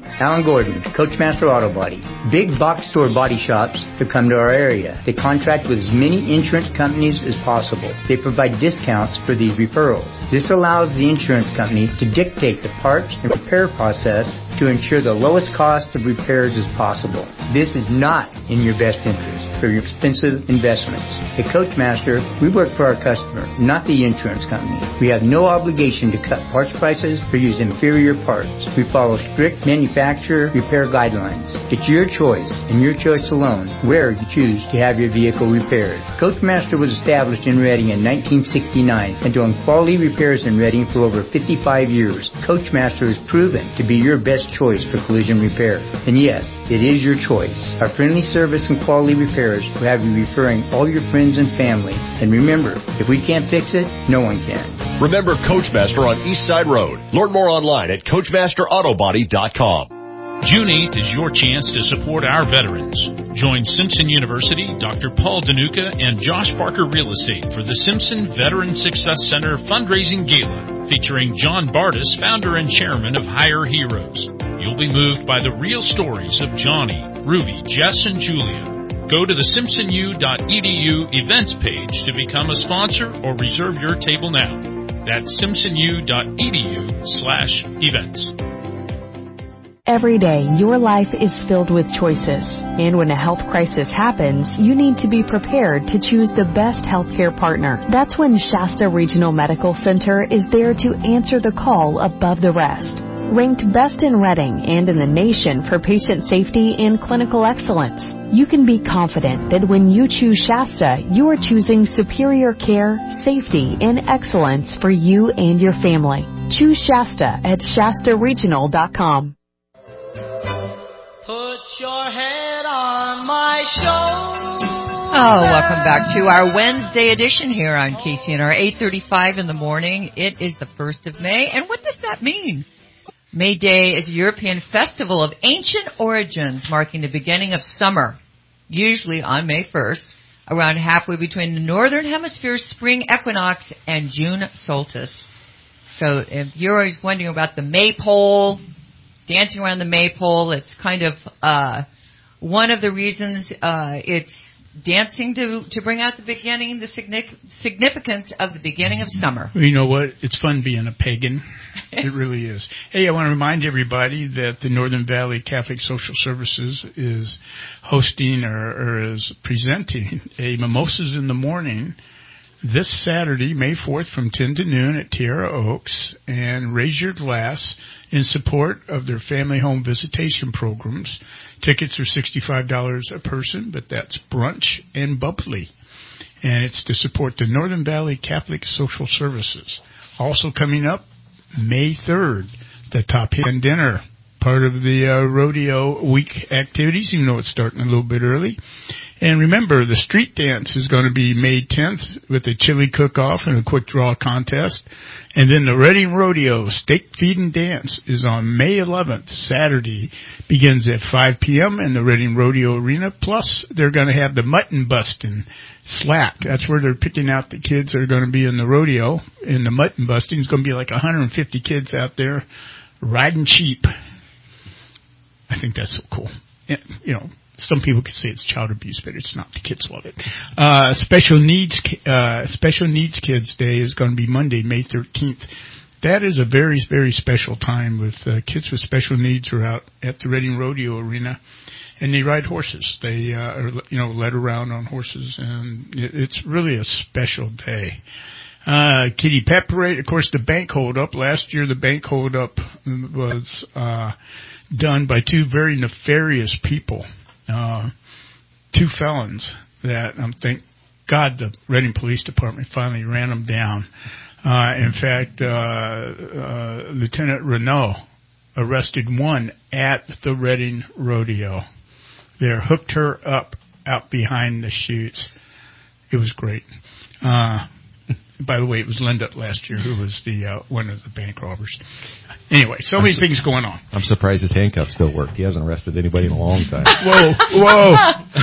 Alan Gordon, Coachmaster Auto Body. Big box store body shops to come to our area. They contract with as many insurance companies as possible. They provide discounts for these referrals. This allows the insurance company to dictate the parts and repair process to ensure the lowest cost of repairs as possible. This is not in your best interest for your expensive investments. At Coachmaster, we work for our customer, not the insurance company. We have no obligation to cut parts prices or use inferior parts. We follow strict manufacturer repair guidelines. It's your choice and your choice alone where you choose to have your vehicle repaired. Coachmaster was established in Reading in 1969 and doing quality repairs in Reading for over 55 years. Coachmaster is proven to be your best choice for collision repair. And yes, it is your choice. Our friendly service and quality repairs will have you referring all your friends and family. And remember, if we can't fix it, no one can. Remember Coachmaster on East Side Road. Learn more online at CoachmasterAutobody.com. June 8th is your chance to support our veterans. Join Simpson University, Dr. Paul Danuka, and Josh Parker Real Estate for the Simpson Veteran Success Center Fundraising Gala, featuring John Bardis, founder and chairman of Hire Heroes. You'll be moved by the real stories of Johnny, Ruby, Jess, and Julia. Go to the simpsonu.edu events page to become a sponsor or reserve your table now. That's simpsonu.edu/events. Every day, your life is filled with choices. And when a health crisis happens, you need to be prepared to choose the best healthcare partner. That's when Shasta Regional Medical Center is there to answer the call above the rest. Ranked best in Reading and in the nation for patient safety and clinical excellence, you can be confident that when you choose Shasta, you are choosing superior care, safety, and excellence for you and your family. Choose Shasta at ShastaRegional.com. Put your head on my shoulder. Oh, welcome back to our Wednesday edition here on KCNR, 8:35 in the morning. It is the 1st of May, and what does that mean? May Day is a European festival of ancient origins, marking the beginning of summer, usually on May 1st, around halfway between the Northern Hemisphere's spring equinox and June solstice. So if you're always wondering about the maypole, dancing around the maypole, it's kind of one of the reasons it's dancing to bring out the beginning, the significance of the beginning of summer. You know what? It's fun being a pagan. It really is. Hey, I want to remind everybody that the Northern Valley Catholic Social Services is hosting or is presenting a Mimosas in the Morning this Saturday, May 4th, from 10 to noon at Tierra Oaks, and raise your glass in support of their family home visitation programs. Tickets are $65 a person, but that's brunch and bubbly. And it's to support the Northern Valley Catholic Social Services. Also coming up, May 3rd, the Top Hen Dinner, part of the rodeo week activities, even though it's starting a little bit early. And remember, the street dance is going to be May 10th with a chili cook-off and a quick draw contest. And then the Reading Rodeo Steak Feed and Dance is on May 11th, Saturday. Begins at 5 p.m. in the Reading Rodeo Arena. Plus, they're going to have the mutton busting slack. That's where they're picking out the kids that are going to be in the rodeo. And the mutton busting is going to be like 150 kids out there riding sheep. I think that's so cool. You know, some people could say it's child abuse, but it's not. The kids love it. Special Needs Kids Day is going to be Monday, May 13th. That is a very, very special time with kids with special needs are out at the Reading Rodeo Arena, and they ride horses. They are, led around on horses, and it's really a special day. Kitty Pet Parade, of course, the bank holdup. Last year, the bank holdup was done by two very nefarious people. Two felons that thank God the Reading Police Department finally ran them down. In fact, Lieutenant Renault arrested one at the Reading Rodeo. They hooked her up out behind the chutes. It was great. By the way, it was Linda last year who was the one of the bank robbers. Anyway, so many things going on. I'm surprised his handcuffs still work. He hasn't arrested anybody in a long time. Whoa!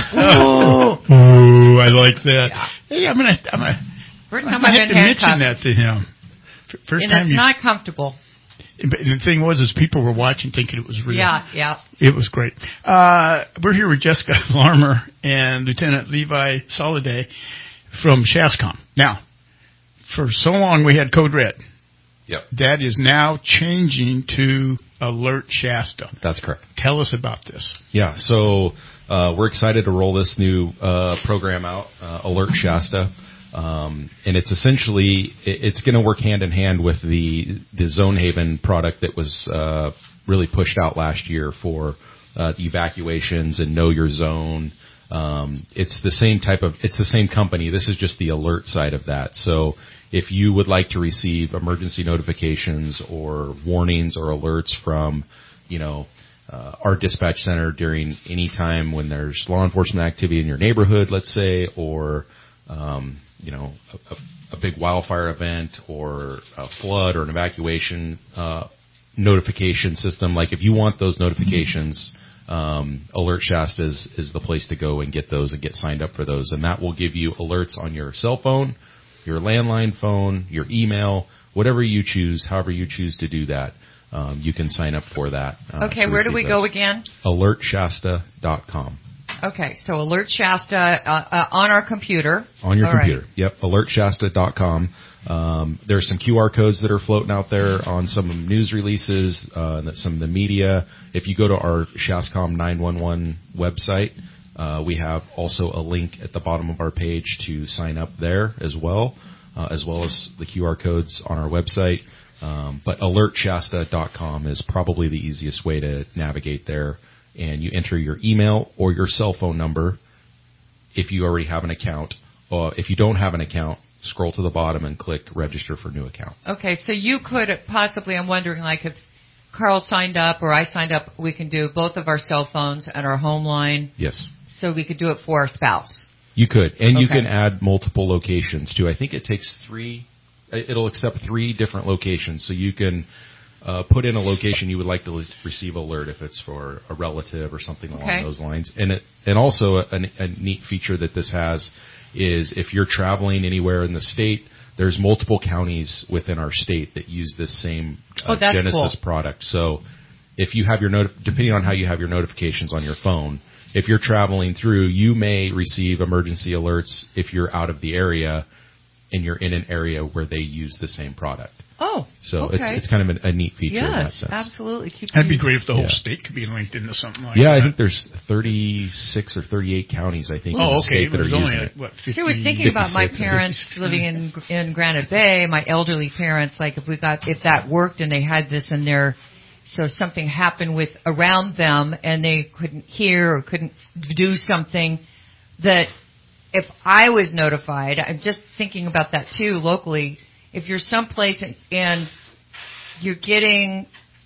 Ooh, I like that. Yeah. Hey, I'm gonna First time I've been handcuffed. mention that to him. First and time it's not comfortable. But the thing was, is people were watching thinking it was real. Yeah. It was great. We're here with Jessica Larmer and Lieutenant Levi Soliday from SHASCOM. Now, for so long we had Code Red. Yep. That is now changing to Alert Shasta. That's correct. Tell us about this. Yeah, so we're excited to roll this new program out, Alert Shasta. And it's essentially, it's going to work hand in hand with the Zone Haven product that was really pushed out last year for evacuations and know your zone. It's the same company. This is just the alert side of that. So if you would like to receive emergency notifications or warnings or alerts from, our dispatch center during any time when there's law enforcement activity in your neighborhood, let's say, or a big wildfire event or a flood or an evacuation notification system. Like if you want those notifications, Alert Shasta is the place to go and get those and get signed up for those. And that will give you alerts on your cell phone, your landline phone, your email, whatever you choose, however you choose to do that. You can sign up for that. Okay, where do we go again? AlertShasta.com. Okay, so Alert Shasta on our computer. On your All computer. Right. Yep, AlertShasta.com. There's some QR codes that are floating out there on some of the news releases, some of the media. If you go to our SHASCOM 911 website, we have also a link at the bottom of our page to sign up there as well as the QR codes on our website. But AlertShasta.com is probably the easiest way to navigate there. And you enter your email or your cell phone number if you already have an account. If you don't have an account, scroll to the bottom and click register for new account. Okay, so you could possibly, I'm wondering, like if Carl signed up or I signed up, we can do both of our cell phones and our home line. Yes. So we could do it for our spouse. You could. And you can add multiple locations too. I think it takes it'll accept 3 different locations. So you can put in a location you would like to receive alert if it's for a relative or something along those lines. And also a neat feature that this has is if you're traveling anywhere in the state, there's multiple counties within our state that use this same Genesis product. So if you have depending on how you have your notifications on your phone, if you're traveling through, you may receive emergency alerts if you're out of the area and you're in an area where they use the same product. Oh, so it's kind of a neat feature in that sense. Yes, absolutely. That'd be great if the whole state could be linked into something like that. Yeah, I think there's 36 or 38 counties, I think, in the state that are using it. 50, I was thinking about my parents living in Granite Bay, my elderly parents, like if that worked and they had this in their, so something happened around them and they couldn't hear or couldn't do something that if I was notified, I'm just thinking about that too locally. If you're someplace and you're getting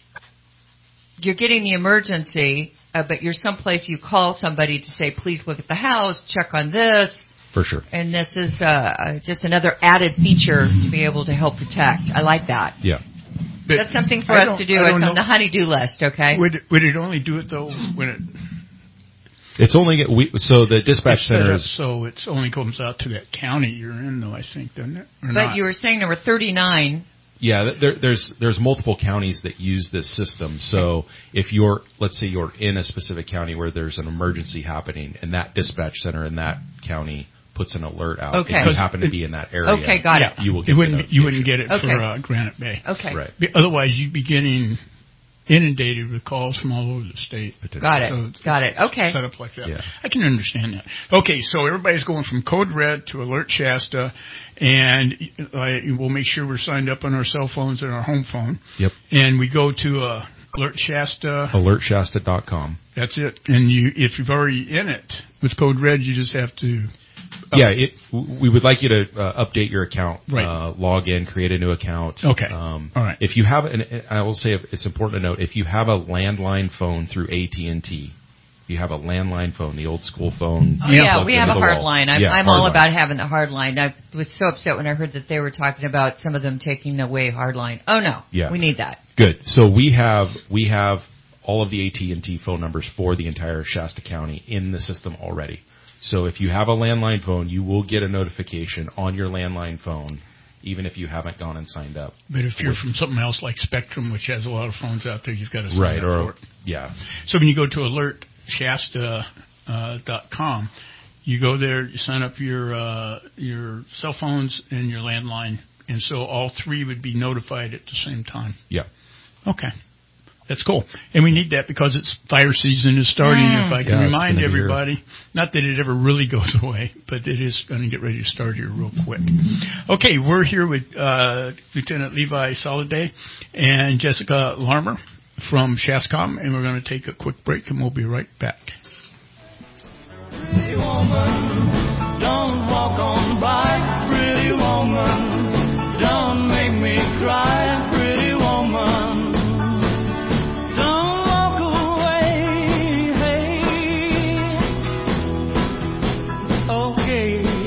the emergency, but you're someplace you call somebody to say, please look at the house, check on this. For sure. And this is just another added feature to be able to help detect. I like that. Yeah. But that's something for us to do. It's on the honey-do list, okay? Would it only do it, though, when it... It's only so the dispatch centers. So it only comes out to that county you're in, though, I think, doesn't it? Or but not? You were saying there were 39. Yeah, there's multiple counties that use this system. So if let's say you're in a specific county where there's an emergency happening, and that dispatch center in that county puts an alert out. Okay. If you happen to be in that area. Okay, got it. You will get you wouldn't get it for Granite Bay. Okay. Right. Otherwise, you'd be getting inundated with calls from all over the state. Got it. Okay. Set up like that. Yeah. I can understand that. Okay, so everybody's going from Code Red to Alert Shasta, and we'll make sure we're signed up on our cell phones and our home phone. Yep. And we go to Alert Shasta. AlertShasta.com. That's it. And if you've already in it with Code Red, you just have to... we would like you to update your account, right. Log in, create a new account. Okay. All right. If you have, I will say it's important to note, if you have a landline phone through AT&T, if you have a landline phone, the old school phone. Oh, yeah, we have a hard line. I'm all hard about having a hard line. I was so upset when I heard that they were talking about some of them taking away hard line. Oh, no. Yeah. We need that. Good. So we have all of the AT&T phone numbers for the entire Shasta County in the system already. So if you have a landline phone, you will get a notification on your landline phone even if you haven't gone and signed up. But if you're from something else like Spectrum, which has a lot of phones out there, you've got to sign up for it. Yeah. So when you go to alertshasta.com, you go there, you sign up your cell phones and your landline, and so all three would be notified at the same time. Yeah. Okay. That's cool. And we need that because it's fire season is starting. If I can remind everybody, not that it ever really goes away, but it is going to get ready to start here real quick. Okay, we're here with Lieutenant Levi Soliday and Jessica Larmer from SHASCOM, and we're going to take a quick break, and we'll be right back. Pretty woman, don't walk on by. Pretty woman, don't make me cry. Pretty woman, don't walk away. Hey, okay.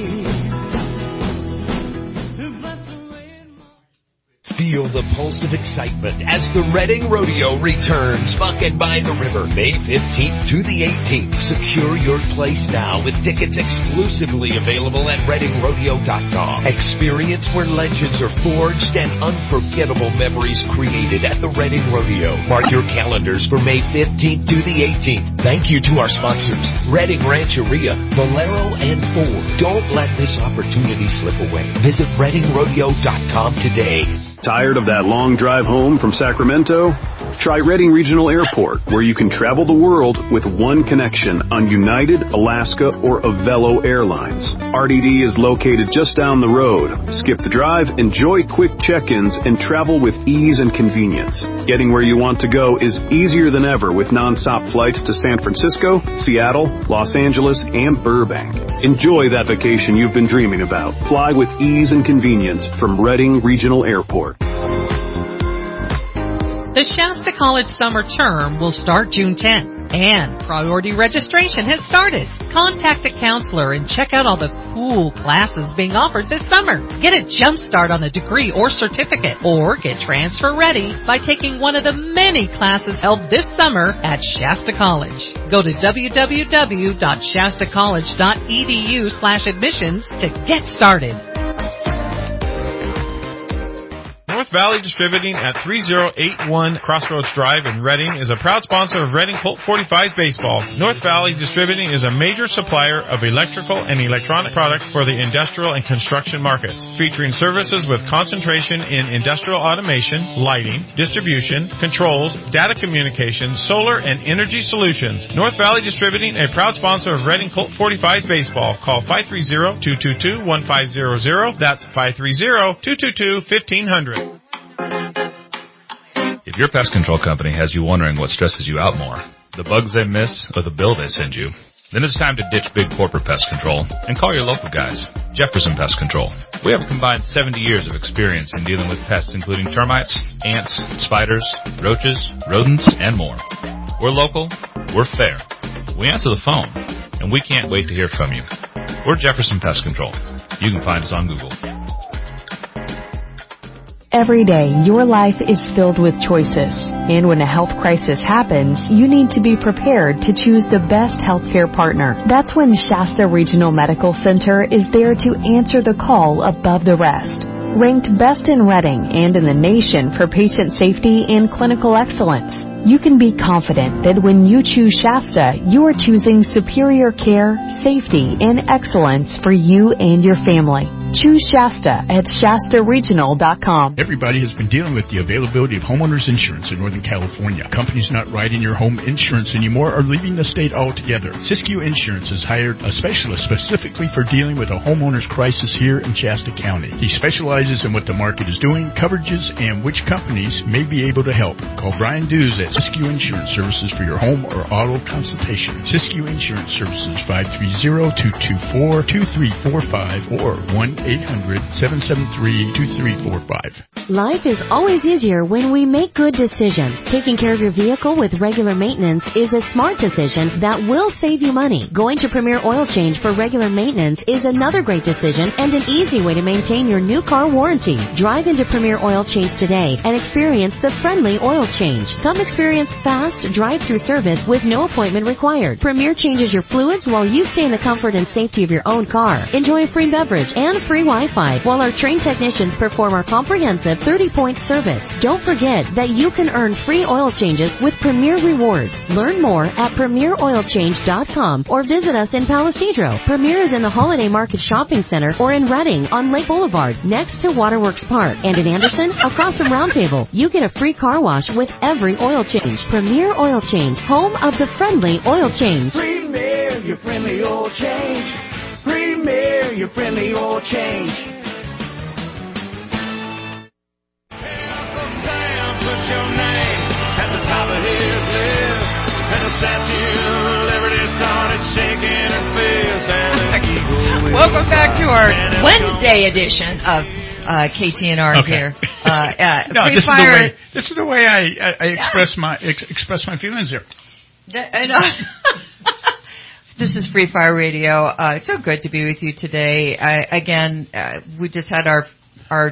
Feel the pulse of excitement as the Reading Rodeo returns, bucking by the river, May 15th to the 18th. Secure your place now with tickets exclusively available at ReadingRodeo.com. Experience where legends are forged and unforgettable memories created at the Reading Rodeo. Mark your calendars for May 15th to the 18th. Thank you to our sponsors, Reading Rancheria, Valero, and Ford. Don't let this opportunity slip away. Visit ReadingRodeo.com today. Tired of that long drive home from Sacramento? Try Reading Regional Airport, where you can travel the world with one connection on United, Alaska, or Avelo Airlines. RDD is located just down the road. Skip the drive, enjoy quick check-ins, and travel with ease and convenience. Getting where you want to go is easier than ever with non-stop flights to San Francisco, Seattle, Los Angeles, and Burbank. Enjoy that vacation you've been dreaming about. Fly with ease and convenience from Reading Regional Airport. The Shasta College summer term will start June 10th, and priority registration has started. Contact a counselor and check out all the cool classes being offered this summer. Get a jump start on a degree or certificate, or get transfer ready by taking one of the many classes held this summer at Shasta College. Go to www.shastacollege.edu/admissions to get started. North Valley Distributing at 3081 Crossroads Drive in Reading is a proud sponsor of Reading Colt 45 Baseball. North Valley Distributing is a major supplier of electrical and electronic products for the industrial and construction markets, featuring services with concentration in industrial automation, lighting, distribution, controls, data communication, solar, and energy solutions. North Valley Distributing, a proud sponsor of Reading Colt 45 Baseball. Call 530-222-1500. That's 530-222-1500. If your pest control company has you wondering what stresses you out more, the bugs they miss or the bill they send you, then it's time to ditch big corporate pest control and call your local guys, Jefferson Pest Control. We have a combined 70 years of experience in dealing with pests including termites, ants, spiders, roaches, rodents, and more. We're local, we're fair, we answer the phone, and we can't wait to hear from you. We're Jefferson Pest Control. You can find us on Google. Every day, your life is filled with choices. And when a health crisis happens, you need to be prepared to choose the best healthcare partner. That's when Shasta Regional Medical Center is there to answer the call above the rest. Ranked best in Reading and in the nation for patient safety and clinical excellence, you can be confident that when you choose Shasta, you are choosing superior care, safety, and excellence for you and your family. Choose Shasta at ShastaRegional.com. Everybody has been dealing with the availability of homeowners insurance in Northern California. Companies not writing your home insurance anymore are leaving the state altogether. Siskiyou Insurance has hired a specialist specifically for dealing with a homeowner's crisis here in Shasta County. He specializes in what the market is doing, coverages, and which companies may be able to help. Call Brian Dews at Siskiyou Insurance Services for your home or auto consultation. Siskiyou Insurance Services, 530-224-2345 or 1-800-773-2345. Life is always easier when we make good decisions. Taking care of your vehicle with regular maintenance is a smart decision that will save you money. Going to Premier Oil Change for regular maintenance is another great decision and an easy way to maintain your new car warranty. Drive into Premier Oil Change today and experience the friendly oil change. Come experience fast drive-through service with no appointment required. Premier changes your fluids while you stay in the comfort and safety of your own car. Enjoy a free beverage and free Wi-Fi while our trained technicians perform our comprehensive 30-point service. Don't forget that you can earn free oil changes with Premier Rewards. Learn more at PremierOilChange.com or visit us in Palisadro. Premier is in the Holiday Market Shopping Center or in Redding on Lake Boulevard next to Waterworks Park. And in Anderson, across from Roundtable, you get a free car wash with every oil change. Premier Oil Change, home of the friendly oil change. Premier, your friendly oil change. Premier, your friendly oil change. Put your name at the top of his list, and the Statue of Liberty started shaking her fist. Welcome back to our Wednesday edition of KCNR here. No, this is the way I express my feelings here. This is Free Fire Radio. It's so good to be with you today. We just had our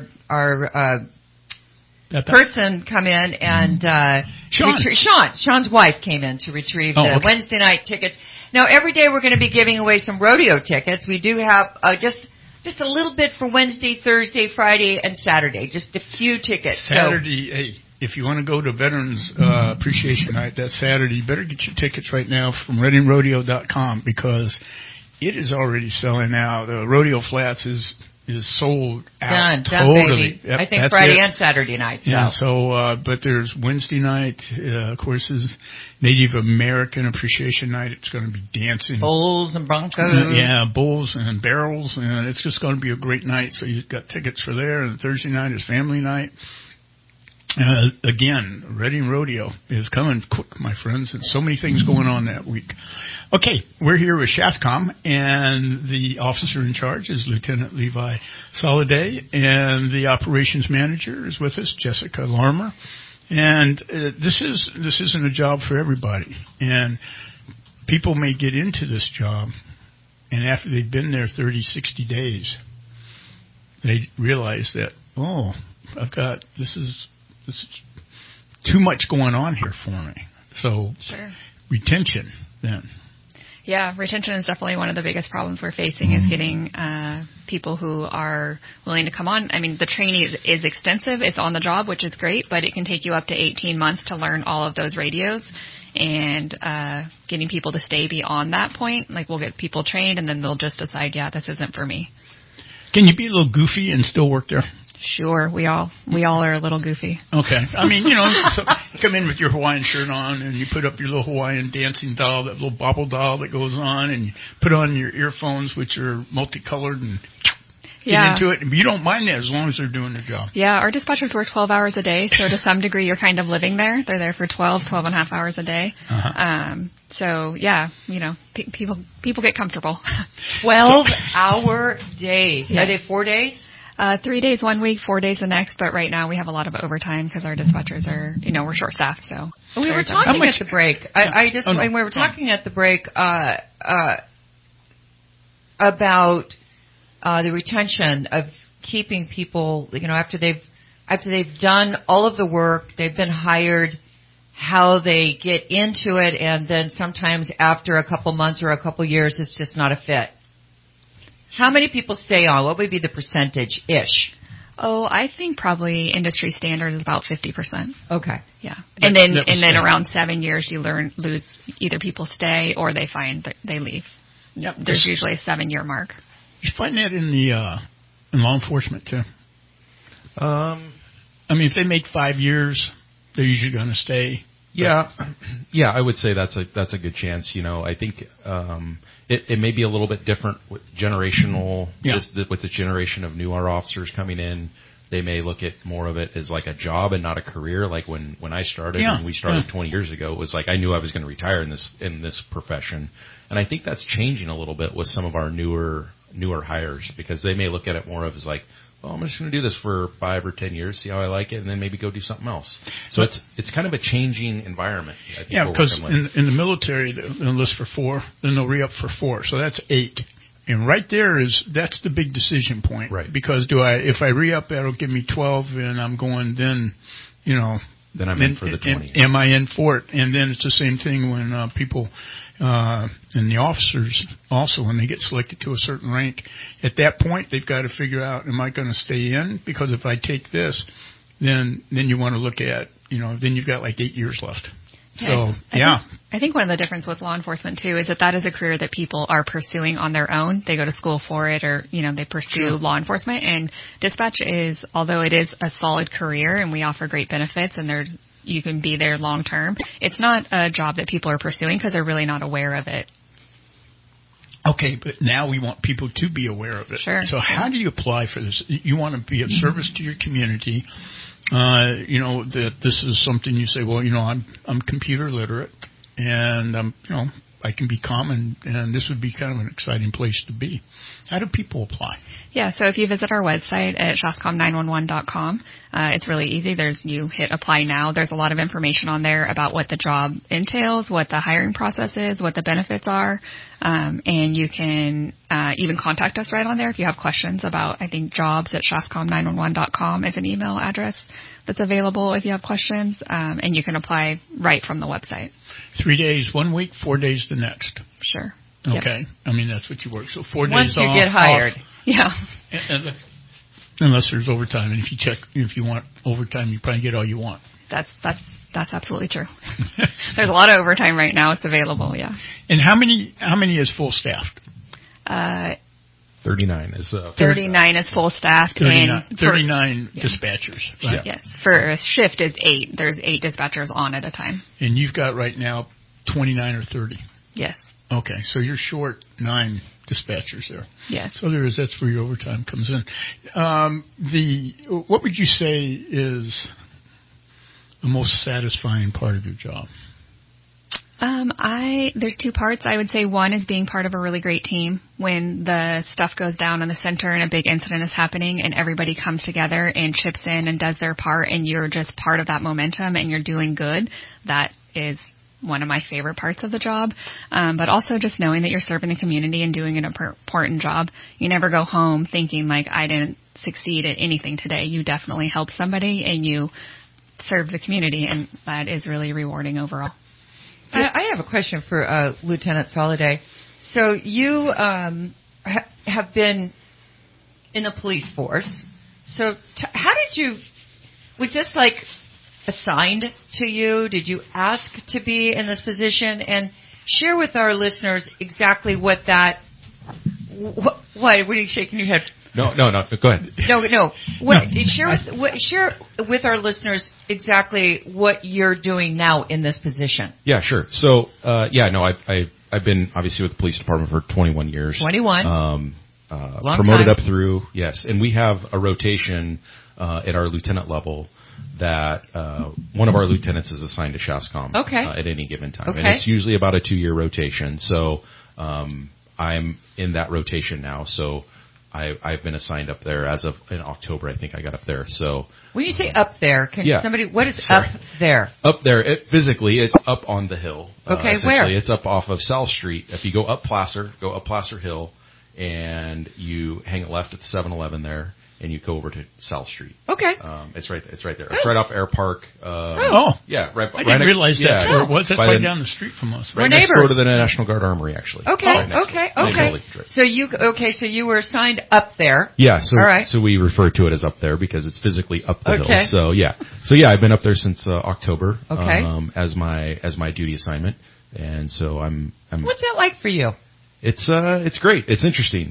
person come in and Sean's wife came in to retrieve the Wednesday night tickets. Now every day we're going to be giving away some rodeo tickets. We do have just a little bit for Wednesday, Thursday, Friday, and Saturday. Just a few tickets. Saturday, hey, if you want to go to Veterans Appreciation Night, that's Saturday. You better get your tickets right now from ReadingRodeo.com because it is already selling out. Rodeo Flats is sold out. Done, totally. baby. Yep, I think Friday and Saturday night. So. Yeah, so, but there's Wednesday night, of course, is Native American Appreciation Night. It's going to be dancing. Bulls and broncos. Yeah, bulls and barrels, and it's just going to be a great night. So you've got tickets for there, and Thursday night is family night. Again, Reading Rodeo is coming quick, my friends, and so many things going on that week. Okay, we're here with SHASCOM, and the officer in charge is Lieutenant Levi Soliday, and the operations manager is with us, Jessica Larmer. And this isn't a job for everybody, and people may get into this job, and after they've been there 30, 60 days, they realize that, this is too much going on here for me. So retention then. Yeah, retention is definitely one of the biggest problems we're facing is getting people who are willing to come on. I mean, the training is extensive. It's on the job, which is great, but it can take you up to 18 months to learn all of those radios. And getting people to stay beyond that point, like we'll get people trained and then they'll just decide, this isn't for me. Can you be a little goofy and still work there? Sure, we all are a little goofy. Okay. I mean, so you come in with your Hawaiian shirt on and you put up your little Hawaiian dancing doll, that little bobble doll that goes on, and you put on your earphones, which are multicolored, and get into it. You don't mind that as long as they're doing their job. Yeah, our dispatchers work 12 hours a day, so to some degree you're kind of living there. They're there for 12 and a half hours a day. So, people get comfortable. 12-hour days. Yeah. Are they 4 days? 3 days 1 week, 4 days the next, but right now we have a lot of overtime because our dispatchers are, we're short-staffed, so. We were talking at the break. When we were talking at the break, about the retention of keeping people, after they've done all of the work, they've been hired, how they get into it, and then sometimes after a couple months or a couple years, it's just not a fit. How many people stay on? What would be the percentage-ish? Oh, I think probably industry standard is about 50%. Okay. Yeah. And then around 7 years you lose either people stay or they find that they leave. Yep. There's usually a 7-year mark. You find that in the in law enforcement too. If they make 5 years, they're usually going to stay. Yeah, I would say that's a good chance. I think it may be a little bit different with generational. With the generation of newer officers coming in, they may look at more of it as like a job and not a career. Like when I started, when we started 20 years ago, it was like I knew I was going to retire in this profession, and I think that's changing a little bit with some of our newer hires because they may look at it more of as like, I'm just going to do this for 5 or 10 years, see how I like it, and then maybe go do something else. So it's kind of a changing environment. Yeah, because in the military, they'll enlist for 4, then they'll re-up for 4, so that's 8. And right there that's the big decision point. Right. Because if I re-up, that'll give me 12, and I'm going then, Then I'm in for the 20. Am I in for it? And then it's the same thing when people and the officers also, when they get selected to a certain rank, at that point they've got to figure out, am I going to stay in? Because if I take this, then you want to look at, then you've got like 8 years left. So, I think one of the differences with law enforcement, too, is that is a career that people are pursuing on their own. They go to school for it or, they pursue law enforcement. And dispatch is, although it is a solid career and we offer great benefits and you can be there long term, it's not a job that people are pursuing because they're really not aware of it. Okay, but now we want people to be aware of it. Sure. So how do you apply for this? You want to be of service to your community. That this is something you say, well, I'm computer literate and I can be common, and this would be kind of an exciting place to be. How do people apply? Yeah, so if you visit our website at shascom911.com, it's really easy. You hit apply now. There's a lot of information on there about what the job entails, what the hiring process is, what the benefits are, and you can even contact us right on there if you have questions about, I think, jobs at shascom911.com is an email address that's available if you have questions, and you can apply right from the website. 3 days 1 week, 4 days the next. Sure. Okay. Yep. I mean, that's what you work. So 4 days once you get hired. Off. Yeah. Unless there's overtime, and if you want overtime, you probably get all you want. That's absolutely true. There's a lot of overtime right now. It's available. Yeah. And how many is full staffed? 39 is 39 is full staffed. 39 dispatchers. Right? Yes. For a shift is 8. There's 8 dispatchers on at a time. And you've got right now 29 or 30. Yes. Okay, so you're short 9 dispatchers there. Yes. So that's where your overtime comes in. What would you say is the most satisfying part of your job? There's 2 parts. I would say one is being part of a really great team when the stuff goes down in the center and a big incident is happening and everybody comes together and chips in and does their part and you're just part of that momentum and you're doing good. That is one of my favorite parts of the job. But also just knowing that you're serving the community and doing an important job. You never go home thinking like I didn't succeed at anything today. You definitely helped somebody and you served the community, and that is really rewarding overall. I have a question for Lieutenant Soliday. So you have been in the police force. So how did you? Was this like assigned to you? Did you ask to be in this position? And share with our listeners exactly what that. Why? What are you shaking your head? No. Go ahead. No. Share with our listeners exactly what you're doing now in this position. Yeah, sure. So, I've been obviously with the police department for 21 years. 21. Promoted time. up through, yes. And we have a rotation at our lieutenant level that one of our lieutenants is assigned to SHASCOM at any given time. Okay. And it's usually about a 2-year rotation. So I'm in that rotation now. So I've been assigned up there as of in October. I think I got up there. So when you say up there, what is Sorry. up there? Up there, physically, it's up on the hill. Okay, where? It's up off of South Street. If you go up Placer Hill, and you hang a left at the 7-Eleven there, and you go over to South Street. Okay. It's right there. It's right off Air Park. Yeah, right. I didn't realize that's where it was. That's right down the street from us. Right next door to the National Guard Armory, actually. Okay. So you were assigned up there. Yeah. So all right. So we refer to it as up there because it's physically up the hill. So yeah. I've been up there since October. Okay. As my duty assignment, and so I'm. What's that like for you? It's great. It's interesting.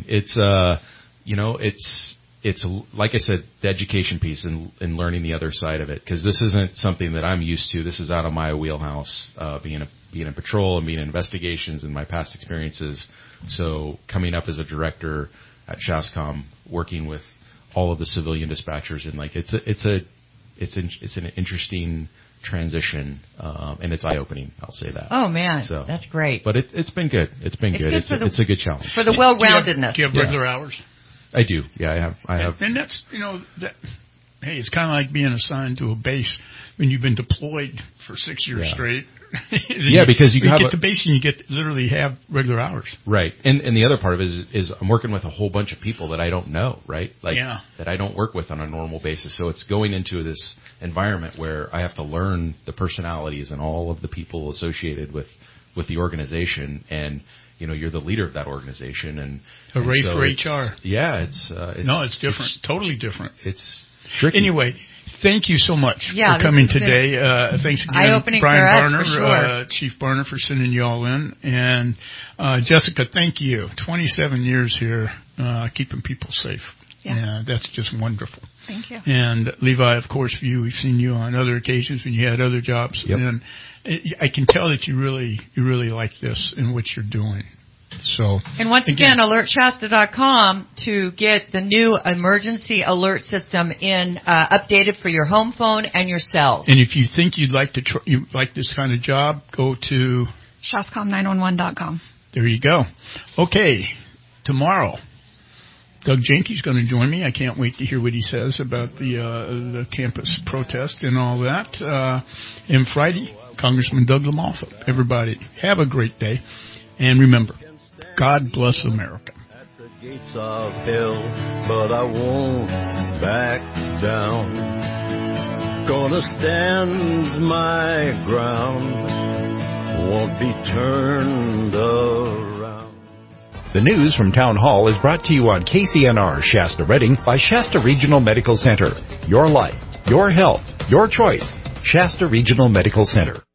It's like I said, the education piece and learning the other side of it, because this isn't something that I'm used to. This is out of my wheelhouse, being in patrol and being in investigations and my past experiences. So coming up as a director at SHASCOM, working with all of the civilian dispatchers, and it's an interesting transition, and it's eye-opening. I'll say that. Oh man, so, that's great. But it's been good. It's been good. It's a good challenge for the well-roundedness. Do you have regular hours? I do. Yeah, I have. And that's, hey, it's kind of like being assigned to a base when you've been deployed for 6 years straight. Because you get to base and you literally have regular hours. Right. And the other part of it is I'm working with a whole bunch of people that I don't know, right? That I don't work with on a normal basis. So it's going into this environment where I have to learn the personalities and all of the people associated with the organization, and you're the leader of that organization, and hooray so for HR. Yeah, it's different, totally different. It's tricky. Anyway, thank you so much for coming today. Thanks again, eye-opening Brian for us, Barner, for sure. Chief Barner, for sending you all in, and Jessica, thank you. 27 years here, keeping people safe. Yeah, that's just wonderful. Thank you. And Levi, of course, we've seen you on other occasions when you had other jobs, and I can tell that you really like this and what you're doing. So, and once again, alertshasta.com to get the new emergency alert system updated for your home phone and your cells. And if you think you'd like to you like this kind of job, go to shascom911.com. There you go. Okay, tomorrow, Doug Jenke's going to join me. I can't wait to hear what he says about the campus protest and all that. And Friday, Congressman Doug LaMalfa. Everybody, have a great day. And remember, God bless America. At the gates of hell, but I won't back down. Gonna stand my ground. Won't be turned around. The news from Town Hall is brought to you on KCNR Shasta Redding by Shasta Regional Medical Center. Your life, your health, your choice. Shasta Regional Medical Center.